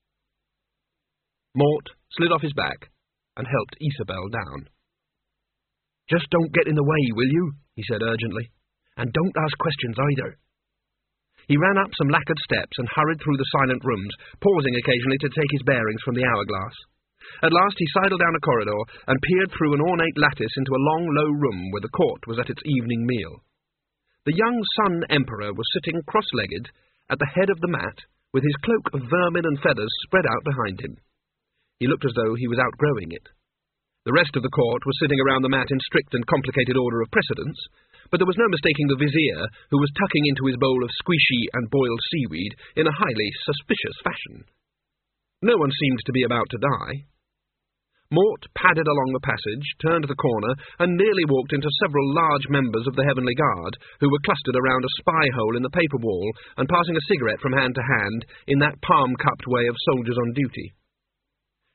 Speaker 1: Mort slid off his back and helped Isabel down. "Just don't get in the way, will you?" he said urgently. "And don't ask questions either." He ran up some lacquered steps and hurried through the silent rooms, pausing occasionally to take his bearings from the hourglass. At last he sidled down a corridor and peered through an ornate lattice into a long, low room where the court was at its evening meal. The young Sun Emperor was sitting cross-legged at the head of the mat, with his cloak of vermin and feathers spread out behind him. He looked as though he was outgrowing it. The rest of the court was sitting around the mat in strict and complicated order of precedence, but there was no mistaking the Vizier, who was tucking into his bowl of squishy and boiled seaweed in a highly suspicious fashion. No one seemed to be about to die. Mort padded along the passage, turned the corner, and nearly walked into several large members of the Heavenly Guard, who were clustered around a spy hole in the paper wall and passing a cigarette from hand to hand in that palm-cupped way of soldiers on duty.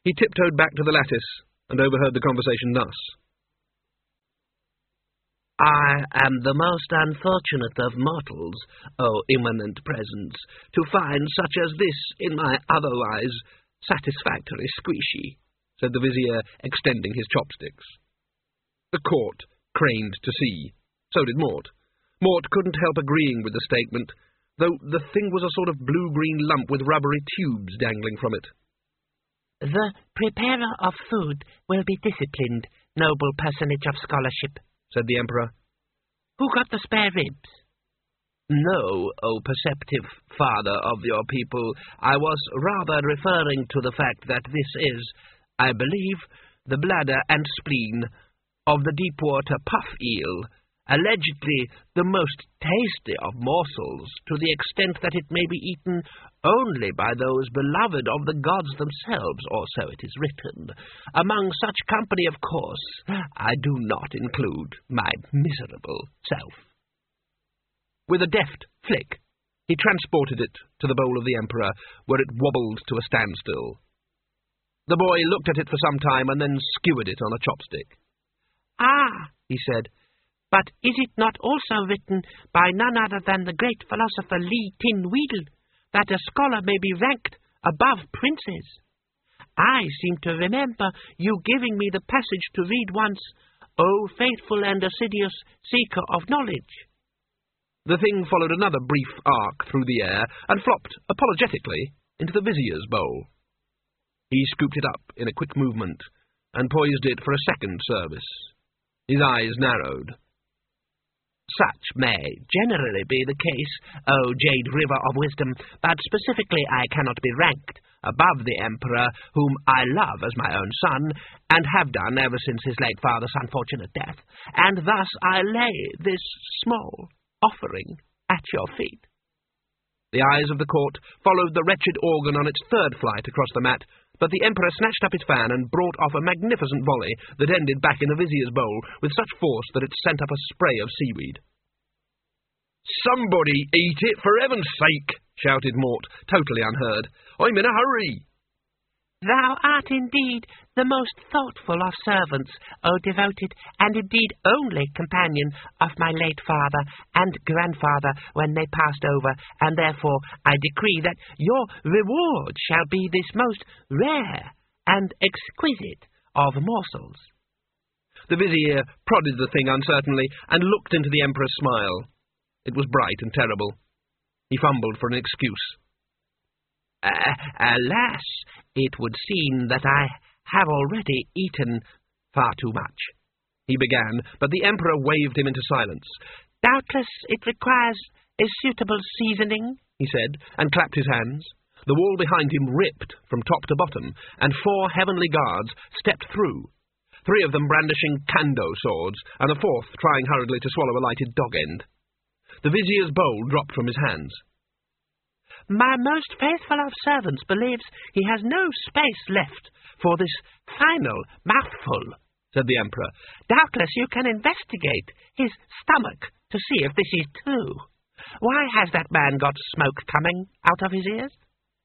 Speaker 1: He tiptoed back to the lattice and overheard the conversation thus.
Speaker 2: I am the most unfortunate of mortals, O imminent presence, to find such as this in my otherwise satisfactory squeeshy, said the vizier, extending his chopsticks. The court craned to see. So did Mort. Mort couldn't help agreeing with the statement, though the thing was a sort of blue-green lump with rubbery tubes dangling from it. The preparer of food will be disciplined, noble personage of scholarship, said the Emperor. Who got the spare ribs? No, O perceptive father of your people, I was rather referring to the fact that this is, I believe, the bladder and spleen of the deep-water puff eel, allegedly the most tasty of morsels, to the extent that it may be eaten only by those beloved of the gods themselves, or so it is written. Among such company, of course, I do not include my miserable self. With a deft flick, he transported it to the bowl of the Emperor, where it wobbled to a standstill. The boy looked at it for some time, and then skewered it on a chopstick. "Ah," he said, "but is it not also written by none other than the great philosopher Li Tin Wheedle, that a scholar may be ranked above princes? I seem to remember you giving me the passage to read once, O faithful and assiduous seeker of knowledge." The thing followed another brief arc through the air, and flopped apologetically into the vizier's bowl. He scooped it up in a quick movement, and poised it for a second service. His eyes narrowed. Such may generally be the case, O jade river of wisdom, but specifically I cannot be ranked above the Emperor, whom I love as my own son, and have done ever since his late father's unfortunate death, and thus I lay this small offering at your feet. The eyes of the court followed the wretched organ on its third flight across the mat, but the Emperor snatched up his fan and brought off a magnificent volley that ended back in the vizier's bowl with such force that it sent up a spray of seaweed. "Somebody eat it, for heaven's sake!" shouted Mort, totally unheard. "I'm in a hurry." "Thou art indeed the most thoughtful of servants, O devoted and indeed only companion of my late father and grandfather when they passed over, and therefore I decree that your reward shall be this most rare and exquisite of morsels."
Speaker 1: The vizier prodded the thing uncertainly and looked into the Emperor's smile. It was bright and terrible. He fumbled for an excuse.
Speaker 2: Alas, it would seem that I have already eaten far too much," he began, but the Emperor waved him into silence. "Doubtless it requires a suitable seasoning," he said, and clapped his hands. The wall behind him ripped from top to bottom, and 4 heavenly guards stepped through, 3 of them brandishing kando swords, and a 4th trying hurriedly to swallow a lighted dog-end. The vizier's bowl dropped from his hands. "My most faithful of servants believes he has no space left for this final mouthful," said the Emperor. "Doubtless you can investigate his stomach to see if this is true. Why has that man got smoke coming out of his ears?"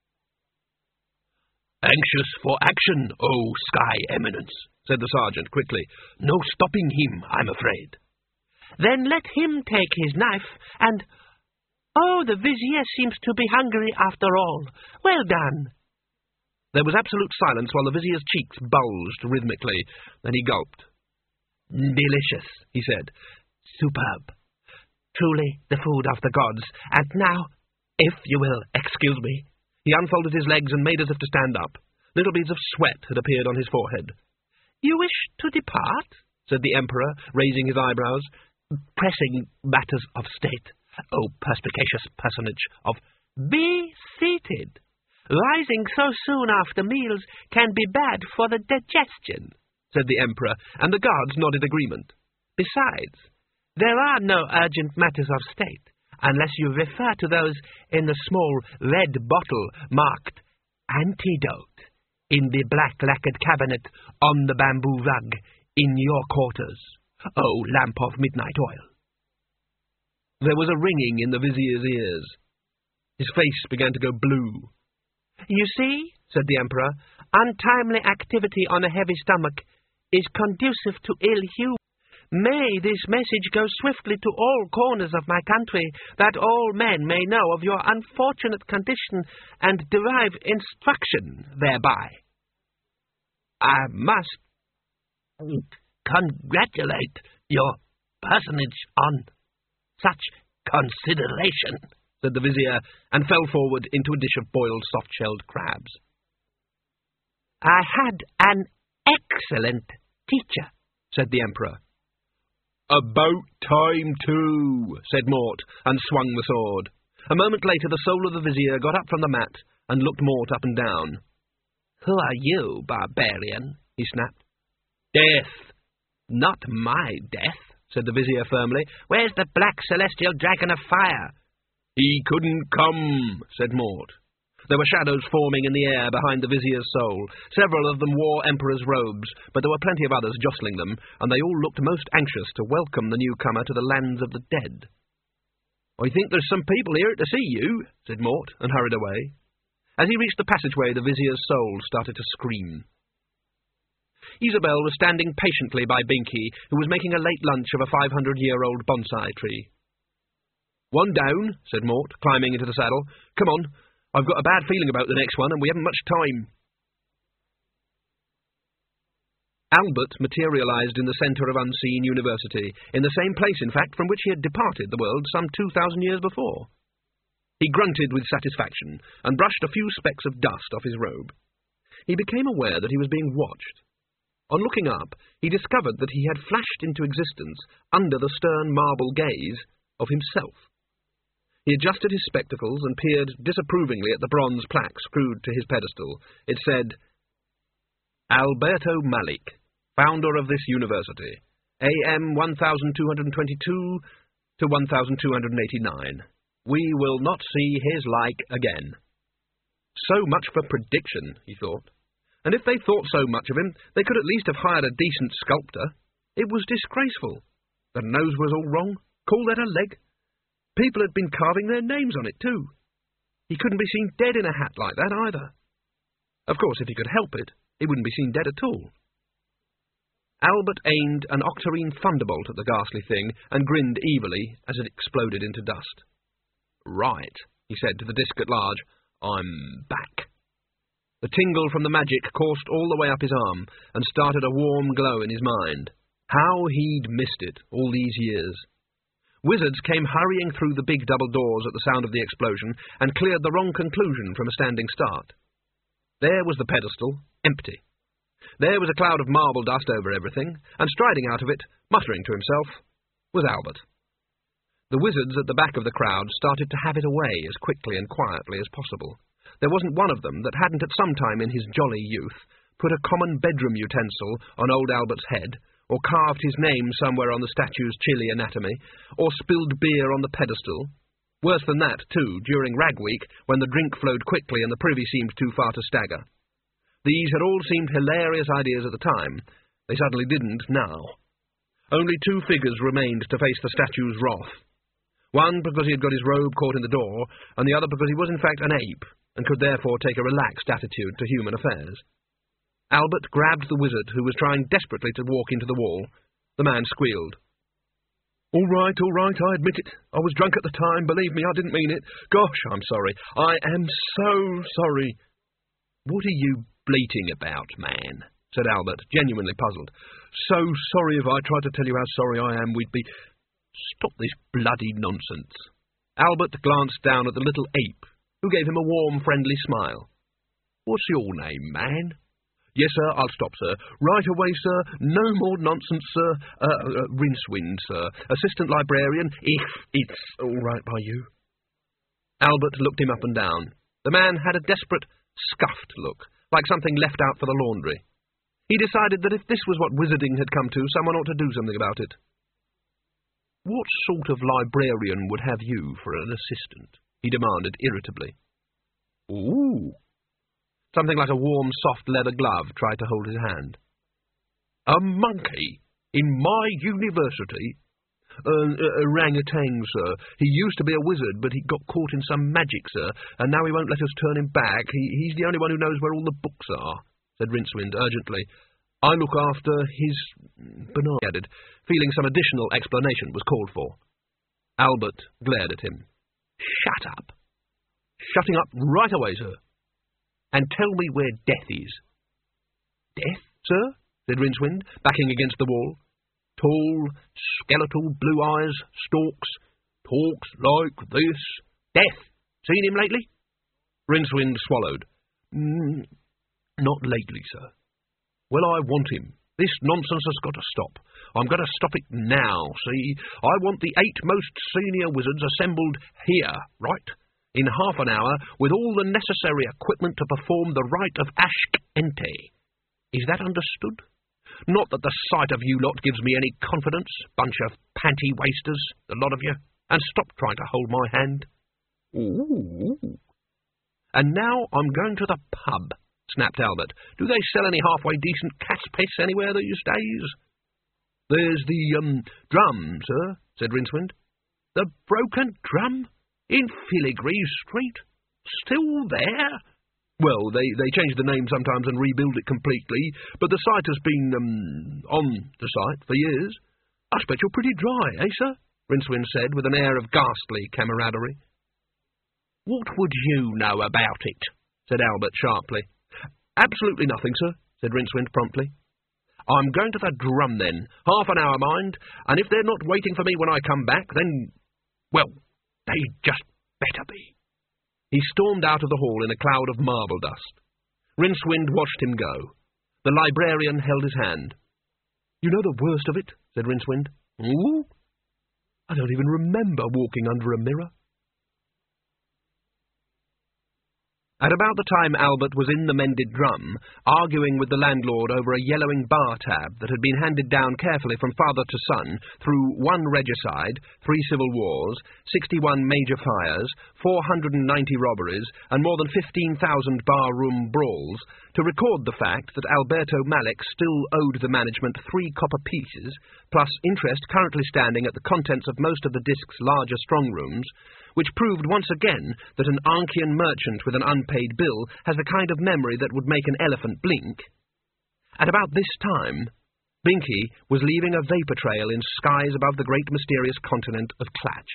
Speaker 1: "Anxious for action, O Sky Eminence," said the sergeant quickly. "No stopping him, I'm afraid."
Speaker 2: "Then let him take his knife and... Oh, the vizier seems to be hungry after all. Well done."
Speaker 1: There was absolute silence while the vizier's cheeks bulged rhythmically. Then he gulped.
Speaker 2: "Delicious," he said. "Superb. Truly the food of the gods. And now, if you will excuse me..."
Speaker 1: He unfolded his legs and made as if to stand up. Little beads of sweat had appeared on his forehead.
Speaker 2: "You wish to depart?"
Speaker 1: said the Emperor, raising his eyebrows.
Speaker 2: "Pressing matters of state, O perspicacious personage of—" "Be seated. Rising so soon after meals can be bad for the digestion," said the Emperor, and the guards nodded agreement. "Besides, there are no urgent matters of state, unless you refer to those in the small red bottle marked Antidote in the black lacquered cabinet on the bamboo rug in your quarters, O lamp of midnight oil."
Speaker 1: There was a ringing in the vizier's ears. His face began to go blue.
Speaker 2: "You see," said the Emperor, untimely activity on a heavy stomach is conducive to ill humor. May this message go swiftly to all corners of my country, that all men may know of your unfortunate condition and derive instruction thereby. I must congratulate your personage on such consideration, said the vizier, and fell forward into a dish of boiled soft-shelled crabs. I had an excellent teacher, said the Emperor. About time, too, said Mort, and swung the sword. A moment later the soul of the vizier got up from the mat and looked Mort up and down. Who are you, barbarian? He snapped. Death. Not my death, said the vizier firmly. Where's the black celestial dragon of fire? He couldn't come, said Mort. There were shadows forming in the air behind the vizier's soul. Several of them wore emperor's robes, but there were plenty of others jostling them, and they all looked most anxious to welcome the newcomer to the lands of the dead. I think there's some people here to see you, said Mort, and hurried away. As he reached the passageway, the vizier's soul started to scream. Isabel was standing patiently by Binky, who was making a late lunch of a 500-year-old bonsai tree. One down, said Mort, climbing into the saddle. Come on. I've got a bad feeling about the next one, and we haven't much time. Albert materialized in the centre of Unseen University, in the same place, in fact, from which he had departed the world some 2,000 years before. He grunted with satisfaction, and brushed a few specks of dust off his robe. He became aware that he was being watched. On looking up, he discovered that he had flashed into existence under the stern marble gaze of himself. He adjusted his spectacles and peered disapprovingly at the bronze plaque screwed to his pedestal. It said, Alberto Malik, founder of this university, AM 1222 to 1289. We will not see his like again. So much for prediction, he thought. And if they thought so much of him, they could at least have hired a decent sculptor. It was disgraceful. The nose was all wrong. Call that a leg? People had been carving their names on it, too. He couldn't be seen dead in a hat like that, either. Of course, if he could help it, he wouldn't be seen dead at all. Albert aimed an octarine thunderbolt at the ghastly thing and grinned evilly as it exploded into dust. Right, he said to the disc at large, I'm back. The tingle from the magic coursed all the way up his arm and started a warm glow in his mind. How he'd missed it all these years. Wizards came hurrying through the big double doors at the sound of the explosion and cleared the wrong conclusion from a standing start. There was the pedestal, empty. There was a cloud of marble dust over everything, and striding out of it, muttering to himself, was Albert. The wizards at the back of the crowd started to have it away as quickly and quietly as possible. There wasn't one of them that hadn't at some time in his jolly youth put a common bedroom utensil on old Albert's head, or carved his name somewhere on the statue's chilly anatomy, or spilled beer on the pedestal. Worse than that, too, during Rag Week, when the drink flowed quickly and the privy seemed too far to stagger. These had all seemed hilarious ideas at the time. They suddenly didn't now. Only two figures remained to face the statue's wrath. One because he had got his robe caught in the door, and the other because he was in fact an ape, and could therefore take a relaxed attitude to human affairs. Albert grabbed the wizard, who was trying desperately to walk into the wall. The man squealed. All right, I admit it. I was drunk at the time, believe me, I didn't mean it. Gosh, I'm sorry. I am so sorry. What are you bleating about, man? Said Albert, genuinely puzzled. So sorry if I tried to tell you how sorry I am, we'd be... Stop this bloody nonsense. Albert glanced down at the little ape, who gave him a warm, friendly smile. What's your name, man? Yes, sir, I'll stop, sir. Right away, sir. No more nonsense, sir. Rincewind, sir. Assistant librarian, if it's all right by you. Albert looked him up and down. The man had a desperate, scuffed look, like something left out for the laundry. He decided that if this was what wizarding had come to, someone ought to do something about it. What sort of librarian would have you for an assistant? He demanded irritably. Ooh. Something like a warm, soft leather glove tried to hold his hand. A monkey? In my university? Orangutan, sir. He used to be a wizard, but he got caught in some magic, sir, and now he won't let us turn him back. He's the only one who knows where all the books are.
Speaker 1: said Rincewind urgently. "I look after his Bernard," he added, feeling some additional explanation was called for. Albert glared at him. "Shut up." "Shutting up right away, sir." "And tell me where Death is." "Death, sir?" said Rincewind, backing against the wall. "Tall, skeletal, blue eyes, stalks, talks like this. Death. Seen him lately?" Rincewind swallowed. "Not lately, sir." "Well, I want him. This nonsense has got to stop. I'm going to stop it now, see? I want the 8 most senior wizards assembled here, right? In half an hour, with all the necessary equipment to perform the rite of Ashk Ente. Is that understood? Not that the sight of you lot gives me any confidence, bunch of panty-wasters, the lot of you, and stop trying to hold my hand." "Ooh." "And now I'm going to the pub," snapped Albert. "Do they sell any halfway decent cat's piss anywhere these days?" "There's the, drum, sir," said Rincewind. "The Broken Drum? In Filigree Street? Still there?" "Well, they change the name sometimes and rebuild it completely, but the site has been, on the site for years." "I expect you're pretty dry, eh, sir?" Rincewind said, with an air of ghastly camaraderie. "What would you know about it?" said Albert sharply. "Absolutely nothing, sir," said Rincewind promptly. "I'm going to the drum, then. Half an hour, mind, and if they're not waiting for me when I come back, then, well, they just better be." He stormed out of the hall in a cloud of marble dust. Rincewind watched him go. The librarian held his hand. "You know the worst of it," said Rincewind. "Ooh? I don't even remember walking under a mirror." At about the time Albert was in the mended drum, arguing with the landlord over a yellowing bar tab that had been handed down carefully from father to son through 1 regicide, 3 civil wars, 61 major fires, 490 robberies, and more than 15,000 bar-room brawls, to record the fact that Alberto Malik still owed the management 3 copper pieces, plus interest currently standing at the contents of most of the disc's larger strong rooms, which proved once again that an Ankian merchant with an unpaid bill has the kind of memory that would make an elephant blink. At about this time, Binky was leaving a vapour trail in skies above the great mysterious continent of Klatch.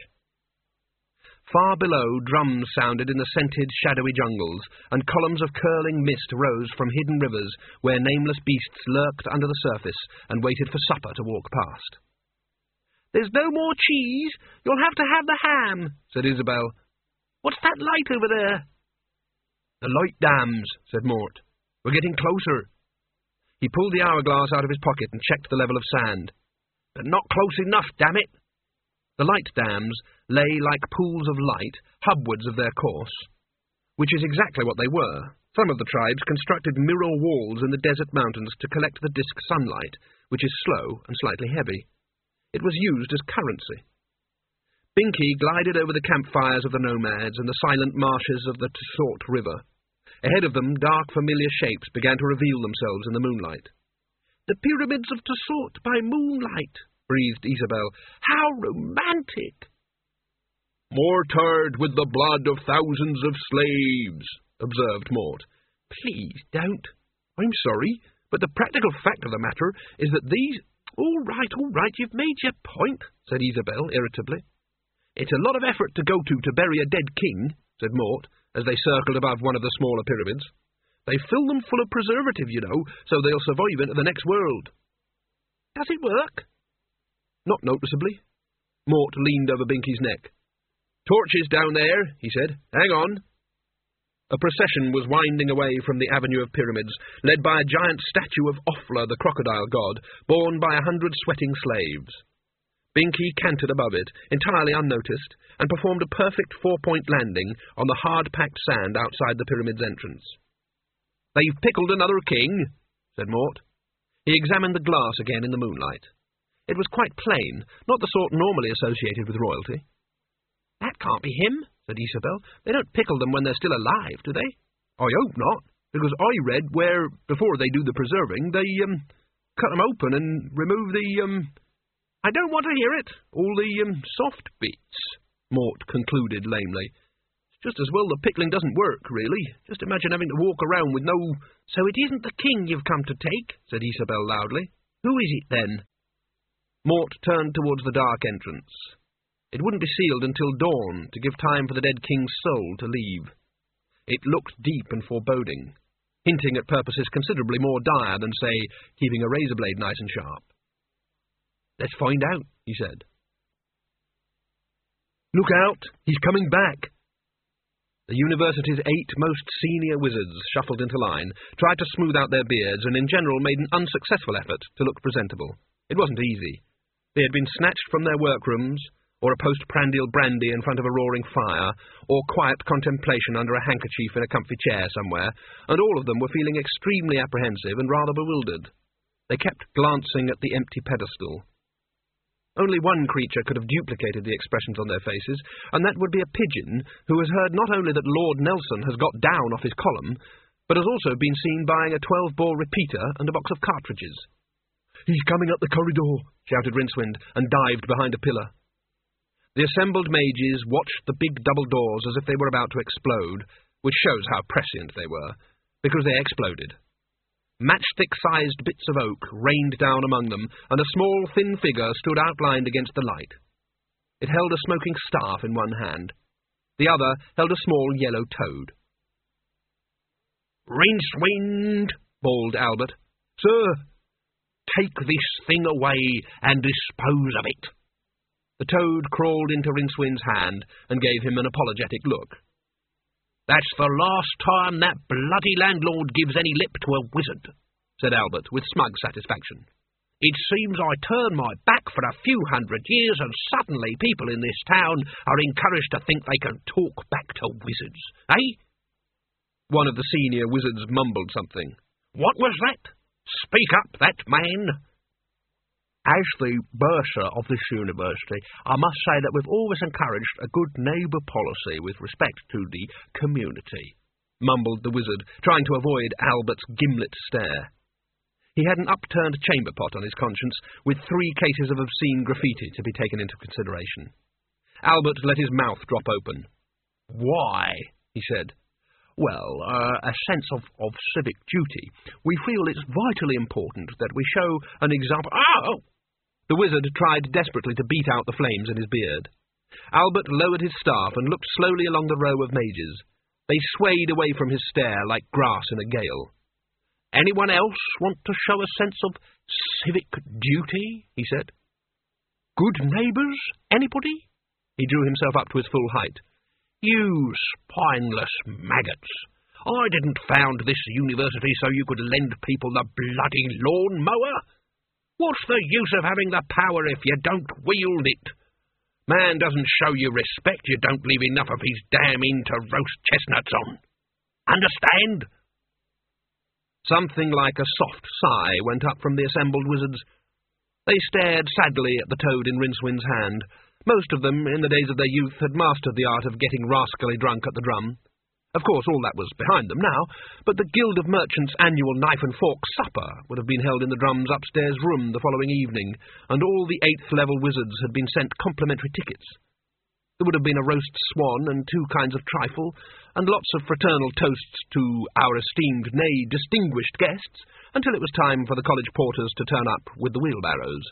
Speaker 1: Far below, drums sounded in the scented, shadowy jungles, and columns of curling mist rose from hidden rivers where nameless beasts lurked under the surface and waited for supper to walk past. "There's no more cheese. You'll have to have the ham," said Isabel. "What's that light over there?" "The light dams," said Mort. "We're getting closer." He pulled the hourglass out of his pocket and checked the level of sand. "But not close enough, damn it." The light dams lay like pools of light, hubwards of their course, which is exactly what they were. Some of the tribes constructed mirror walls in the desert mountains to collect the disk sunlight, which is slow and slightly heavy. It was used as currency. Binky glided over the campfires of the nomads and the silent marshes of the Tsort River. Ahead of them, dark, familiar shapes began to reveal themselves in the moonlight. "The pyramids of Tsort by moonlight," breathed Isabel. "How romantic!" "Mortared with the blood of thousands of slaves," observed Mort. "Please don't. I'm sorry, but the practical fact of the matter is that these—" All right, you've made your point," said Isabel irritably. "It's a lot of effort to go to bury a dead king," said Mort, as they circled above one of the smaller pyramids. "They fill them full of preservative, you know, so they'll survive into the next world." "Does it work?" "Not noticeably." Mort leaned over Binky's neck. "Torches down there," he said. "Hang on." A procession was winding away from the avenue of pyramids, led by a giant statue of Offla, the crocodile god, borne by 100 sweating slaves. Binky cantered above it, entirely unnoticed, and performed a perfect 4-point landing on the hard-packed sand outside the pyramid's entrance. "They've pickled another king," said Mort. He examined the glass again in the moonlight. It was quite plain, not the sort normally associated with royalty. "That can't be him," said Isabel. "They don't pickle them when they're still alive, do they?" "I hope not, because I read where, before they do the preserving, they, cut them open and remove the, "I don't want to hear it. All the, soft bits," Mort concluded lamely. "It's Just as well the pickling doesn't work, really. Just imagine having to walk around with no...
Speaker 2: So it isn't the king you've come to take, said Isabel loudly. Who is it, then?
Speaker 1: Mort turned towards the dark entrance. It wouldn't be sealed until dawn, to give time for the dead king's soul to leave. It looked deep and foreboding, hinting at purposes considerably more dire than, say, keeping a razor blade nice and sharp. "Let's find out," he said. "Look out! He's coming back!" The university's 8 most senior wizards shuffled into line, tried to smooth out their beards, and in general made an unsuccessful effort to look presentable. It wasn't easy. They had been snatched from their workrooms, or a post-prandial brandy in front of a roaring fire, or quiet contemplation under a handkerchief in a comfy chair somewhere, and all of them were feeling extremely apprehensive and rather bewildered. They kept glancing at the empty pedestal. Only one creature could have duplicated the expressions on their faces, and that would be a pigeon who has heard not only that Lord Nelson has got down off his column, but has also been seen buying a 12-bore repeater and a box of cartridges. "He's coming up the corridor," shouted Rincewind, and dived behind a pillar. The assembled mages watched the big double doors as if they were about to explode, which shows how prescient they were, because they exploded. Matchstick-sized bits of oak rained down among them, and a small, thin figure stood outlined against the light. It held a smoking staff in one hand. The other held a small yellow toad. "Rincewind," bawled Albert. "Sir." "Take this thing away and dispose of it." The toad crawled into Rincewind's hand and gave him an apologetic look. "That's the last time that bloody landlord gives any lip to a wizard," said Albert with smug satisfaction. "It seems I turn my back for a few hundred years and suddenly people in this town are encouraged to think they can talk back to wizards, eh?" One of the senior wizards mumbled something. "What was that? Speak up, that man." "As the bursar of this university, I must say that we've always encouraged a good neighbour policy with respect to the community," mumbled the wizard, trying to avoid Albert's gimlet stare. He had an upturned chamber pot on his conscience, with 3 cases of obscene graffiti to be taken into consideration. Albert let his mouth drop open. "Why?" he said. "Well, a sense of civic duty. We feel it's vitally important that we show an example—" "Oh!" The wizard tried desperately to beat out the flames in his beard. Albert lowered his staff and looked slowly along the row of mages. They swayed away from his stare like grass in a gale. "Anyone else want to show a sense of civic duty?" he said. "Good neighbours, anybody?" He drew himself up to his full height. "You spineless maggots! I didn't found this university so you could lend people the bloody lawn-mower. What's the use of having the power if you don't wield it? Man doesn't show you respect, you don't leave enough of his damn inn to roast chestnuts on. Understand?" Something like a soft sigh went up from the assembled wizards. They stared sadly at the toad in Rincewind's hand. Most of them, in the days of their youth, had mastered the art of getting rascally drunk at the drum. Of course, all that was behind them now, but the Guild of Merchants' annual knife and fork supper would have been held in the drum's upstairs room the following evening, and all the 8th-level wizards had been sent complimentary tickets. There would have been a roast swan and 2 kinds of trifle, and lots of fraternal toasts to our esteemed, nay, distinguished guests, until it was time for the college porters to turn up with the wheelbarrows.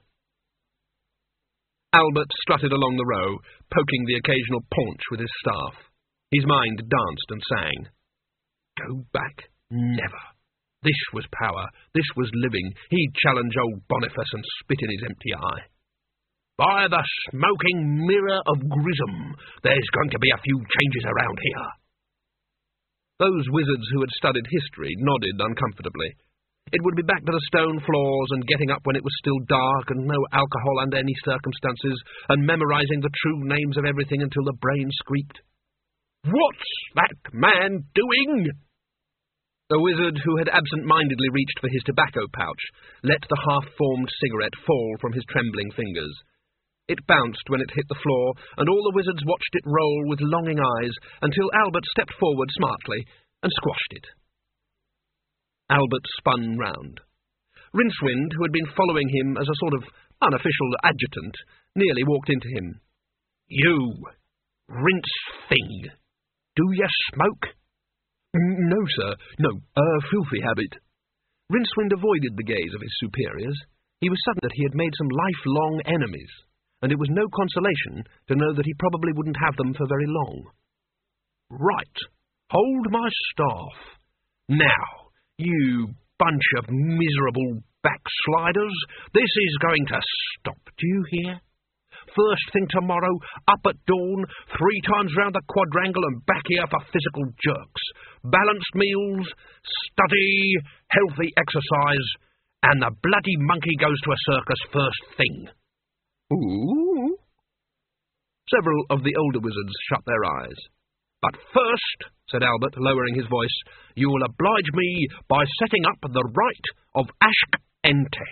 Speaker 1: Albert strutted along the row, poking the occasional paunch with his staff. His mind danced and sang. Go back? Never. This was power. This was living. He'd challenge old Boniface and spit in his empty eye. By the smoking mirror of Grissom, there's going to be a few changes around here. Those wizards who had studied history nodded uncomfortably. It would be back to the stone floors and getting up when it was still dark and no alcohol under any circumstances, and memorizing the true names of everything until the brain squeaked. What's that man doing? The wizard, who had absent-mindedly reached for his tobacco pouch, let the half-formed cigarette fall from his trembling fingers. It bounced when it hit the floor, and all the wizards watched it roll with longing eyes until Albert stepped forward smartly and squashed it. Albert spun round. Rincewind, who had been following him as a sort of unofficial adjutant, nearly walked into him. You, Rince Thing, Do you smoke?" "No, sir, no, a filthy habit." Rincewind avoided the gaze of his superiors. He was certain that he had made some lifelong enemies, and it was no consolation to know that he probably wouldn't have them for very long. "Right, hold my staff. Now, you bunch of miserable backsliders, this is going to stop, do you hear? First thing tomorrow, up at dawn, 3 times round the quadrangle and back here for physical jerks. Balanced meals, study, healthy exercise, and the bloody monkey goes to a circus first thing." "Ooh." Several of the older wizards shut their eyes. "But first," said Albert, lowering his voice, "you will oblige me by setting up the rite of Ashk Ente.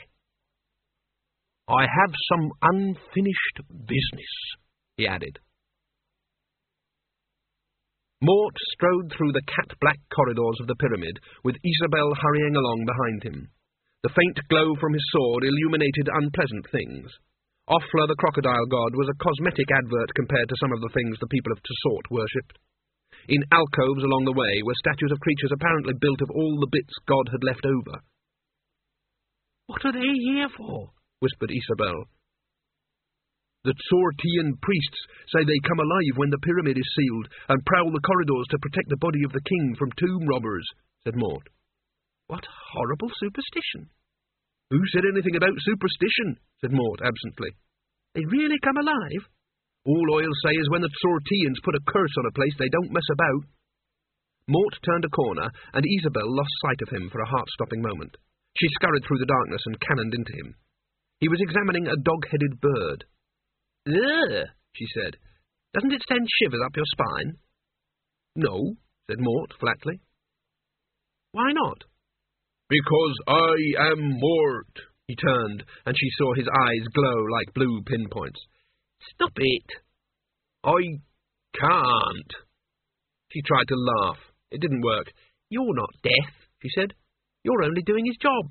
Speaker 1: I have some unfinished business," he added. Mort strode through the cat-black corridors of the pyramid, with Isabel hurrying along behind him. The faint glow from his sword illuminated unpleasant things. Offla the crocodile god was a cosmetic advert compared to some of the things the people of Tsort worshipped. In alcoves along the way were statues of creatures apparently built of all the bits God had left over. "What are they here for?" whispered Isabel. "The Tsortian priests say they come alive when the pyramid is sealed, and prowl the corridors to protect the body of the king from tomb robbers," said Mort. "What horrible superstition!" "Who said anything about superstition?" said Mort absently. "They really come alive? All I'll say is when the Tsortians put a curse on a place, they don't mess about." Mort turned a corner, and Isabel lost sight of him for a heart-stopping moment. She scurried through the darkness and cannoned into him. He was examining a dog-headed bird. "Ugh," she said. "Doesn't it send shivers up your spine?" "No," said Mort flatly. "Why not?" "Because I am Mort." He turned, and she saw his eyes glow like blue pinpoints. "Stop it." "I can't." She tried to laugh. It didn't work. "You're not Death," she said. "You're only doing his job."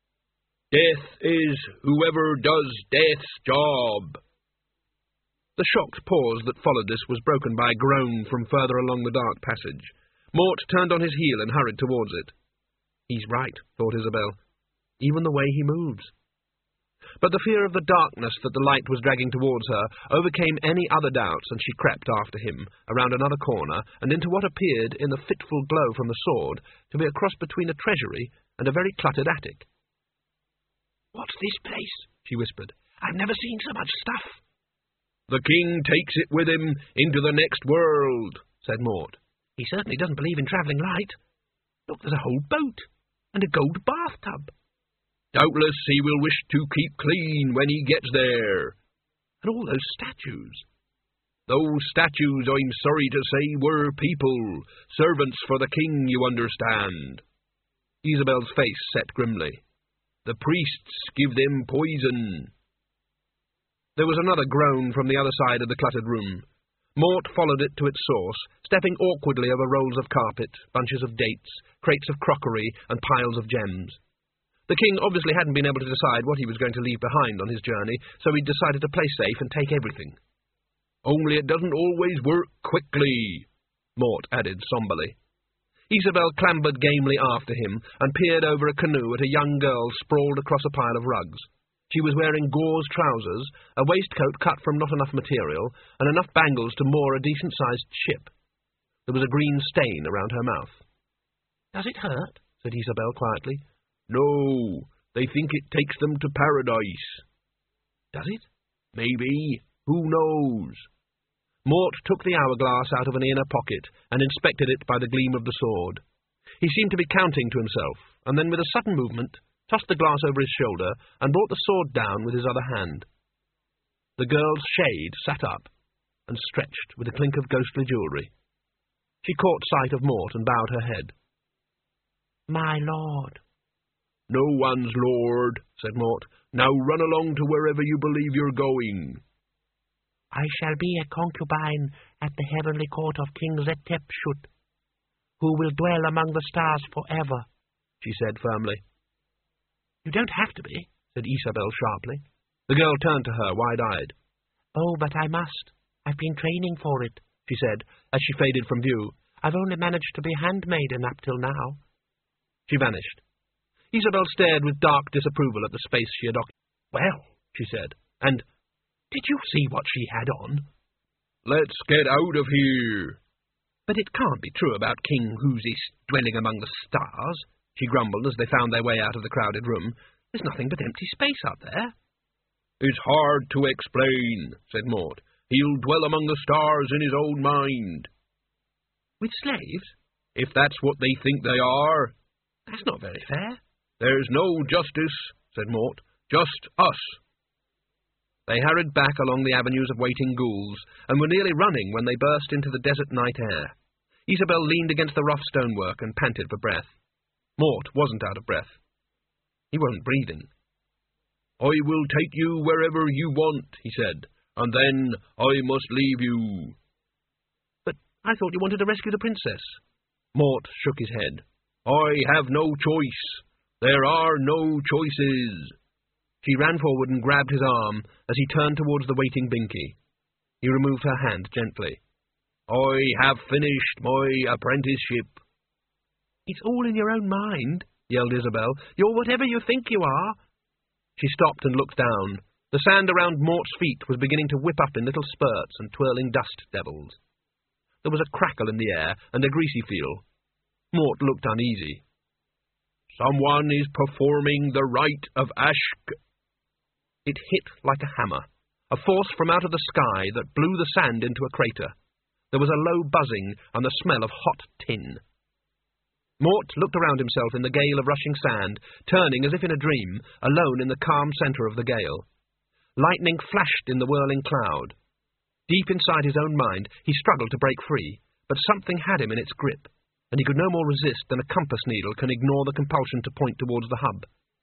Speaker 1: "Death is whoever does Death's job." The shocked pause that followed this was broken by a groan from further along the dark passage. Mort turned on his heel and hurried towards it. "He's right," thought Isabel. "Even the way he moves." But the fear of the darkness that the light was dragging towards her overcame any other doubts, and she crept after him, around another corner, and into what appeared, in the fitful glow from the sword, to be a cross between a treasury and a very cluttered attic. "What's this place?" she whispered. "I've never seen so much stuff." "The king takes it with him into the next world," said Mort. "He certainly doesn't believe in travelling light. Look, there's a whole boat, and a gold bathtub." "Doubtless he will wish to keep clean when he gets there." "And all those statues." "Those statues, I'm sorry to say, were people. Servants for the king, you understand." Isabel's face set grimly. "The priests give them poison." There was another groan from the other side of the cluttered room. Mort followed it to its source, stepping awkwardly over rolls of carpet, bunches of dates, crates of crockery, and piles of gems. The king obviously hadn't been able to decide what he was going to leave behind on his journey, so he'd decided to play safe and take everything. "Only it doesn't always work quickly," Mort added somberly. Isabel clambered gamely after him and peered over a canoe at a young girl sprawled across a pile of rugs. She was wearing gauze trousers, a waistcoat cut from not enough material, and enough bangles to moor a decent-sized ship. There was a green stain around her mouth. "Does it hurt?" said Isabel quietly. "No, they think it takes them to paradise." "Does it?" "Maybe. Who knows?" Mort took the hourglass out of an inner pocket and inspected it by the gleam of the sword. He seemed to be counting to himself, and then with a sudden movement tossed the glass over his shoulder and brought the sword down with his other hand. The girl's shade sat up and stretched with a clink of ghostly jewellery. She caught sight of Mort and bowed her head. "My lord." "No one's lord," said Mort. "Now run along to wherever you believe you're going." "I shall be a concubine at the heavenly court of King Zetepshut, who will dwell among the stars forever," she said firmly. "You don't have to be," said Isabel sharply. The girl turned to her, wide-eyed. "Oh, but I must. I've been training for it," she said, as she faded from view. "I've only managed to be handmaiden up till now." She vanished. Isabel stared with dark disapproval at the space she had occupied. "Well," she said, and, "Did you see what she had on?" "Let's get out of here." "But it can't be true about King Whosis dwelling among the stars," she grumbled as they found their way out of the crowded room. "There's nothing but empty space out there." "It's hard to explain," said Mort. "He'll dwell among the stars in his own mind." "With slaves?" "If that's what they think they are." "That's not very fair." "There's no justice," said Mort. "Just us." They hurried back along the avenues of waiting ghouls, and were nearly running when they burst into the desert night air. Isabel leaned against the rough stonework and panted for breath. Mort wasn't out of breath. He wasn't breathing. "I will take you wherever you want," he said, "and then I must leave you." "But I thought you wanted to rescue the princess." Mort shook his head. "I have no choice. There are no choices." She ran forward and grabbed his arm as he turned towards the waiting Binky. He removed her hand gently. "I have finished my apprenticeship." "It's all in your own mind," yelled Isabel. "You're whatever you think you are." She stopped and looked down. The sand around Mort's feet was beginning to whip up in little spurts and twirling dust devils. There was a crackle in the air and a greasy feel. Mort looked uneasy. "Someone is performing the rite of Ashk." It hit like a hammer, a force from out of the sky that blew the sand into a crater. There was a low buzzing and the smell of hot tin. Mort looked around himself in the gale of rushing sand, turning as if in a dream, alone in the calm centre of the gale. Lightning flashed in the whirling cloud. Deep inside his own mind, he struggled to break free, but something had him in its grip, and he could no more resist than a compass needle can ignore the compulsion to point towards the hub.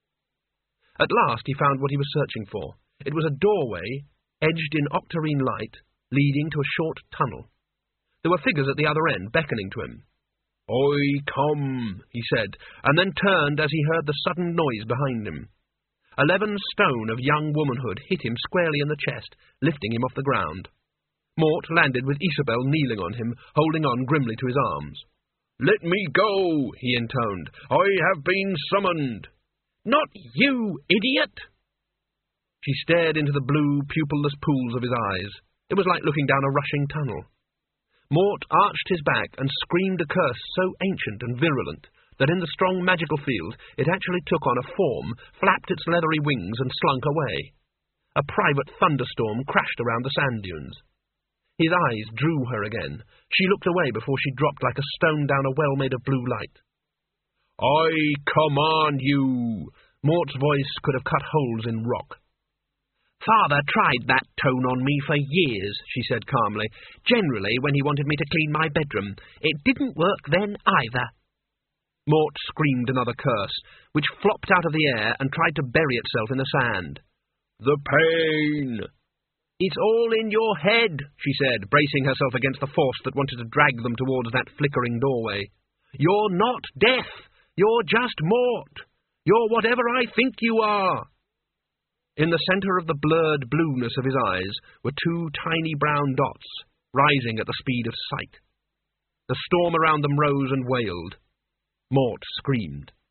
Speaker 1: At last he found what he was searching for. It was a doorway, edged in octarine light, leading to a short tunnel. There were figures at the other end, beckoning to him. "I come," he said, and then turned as he heard the sudden noise behind him. 11 stone of young womanhood hit him squarely in the chest, lifting him off the ground. Mort landed with Isabel kneeling on him, holding on grimly to his arms. "Let me go," he intoned. "I have been summoned." "Not you, idiot!" She stared into the blue, pupilless pools of his eyes. It was like looking down a rushing tunnel. Mort arched his back and screamed a curse so ancient and virulent that in the strong magical field it actually took on a form, flapped its leathery wings and slunk away. A private thunderstorm crashed around the sand dunes. His eyes drew her again. She looked away before she dropped like a stone down a well made of blue light. "I command you!" Mort's voice could have cut holes in rock. "Father tried that tone on me for years," she said calmly. "Generally when he wanted me to clean my bedroom. It didn't work then either." Mort screamed another curse, which flopped out of the air and tried to bury itself in the sand. "The pain!" "It's all in your head," she said, bracing herself against the force that wanted to drag them towards that flickering doorway. "You're not death. You're just Mort. You're whatever I think you are." In the centre of the blurred blueness of his eyes were 2 tiny brown dots, rising at the speed of sight. The storm around them rose and wailed. Mort screamed.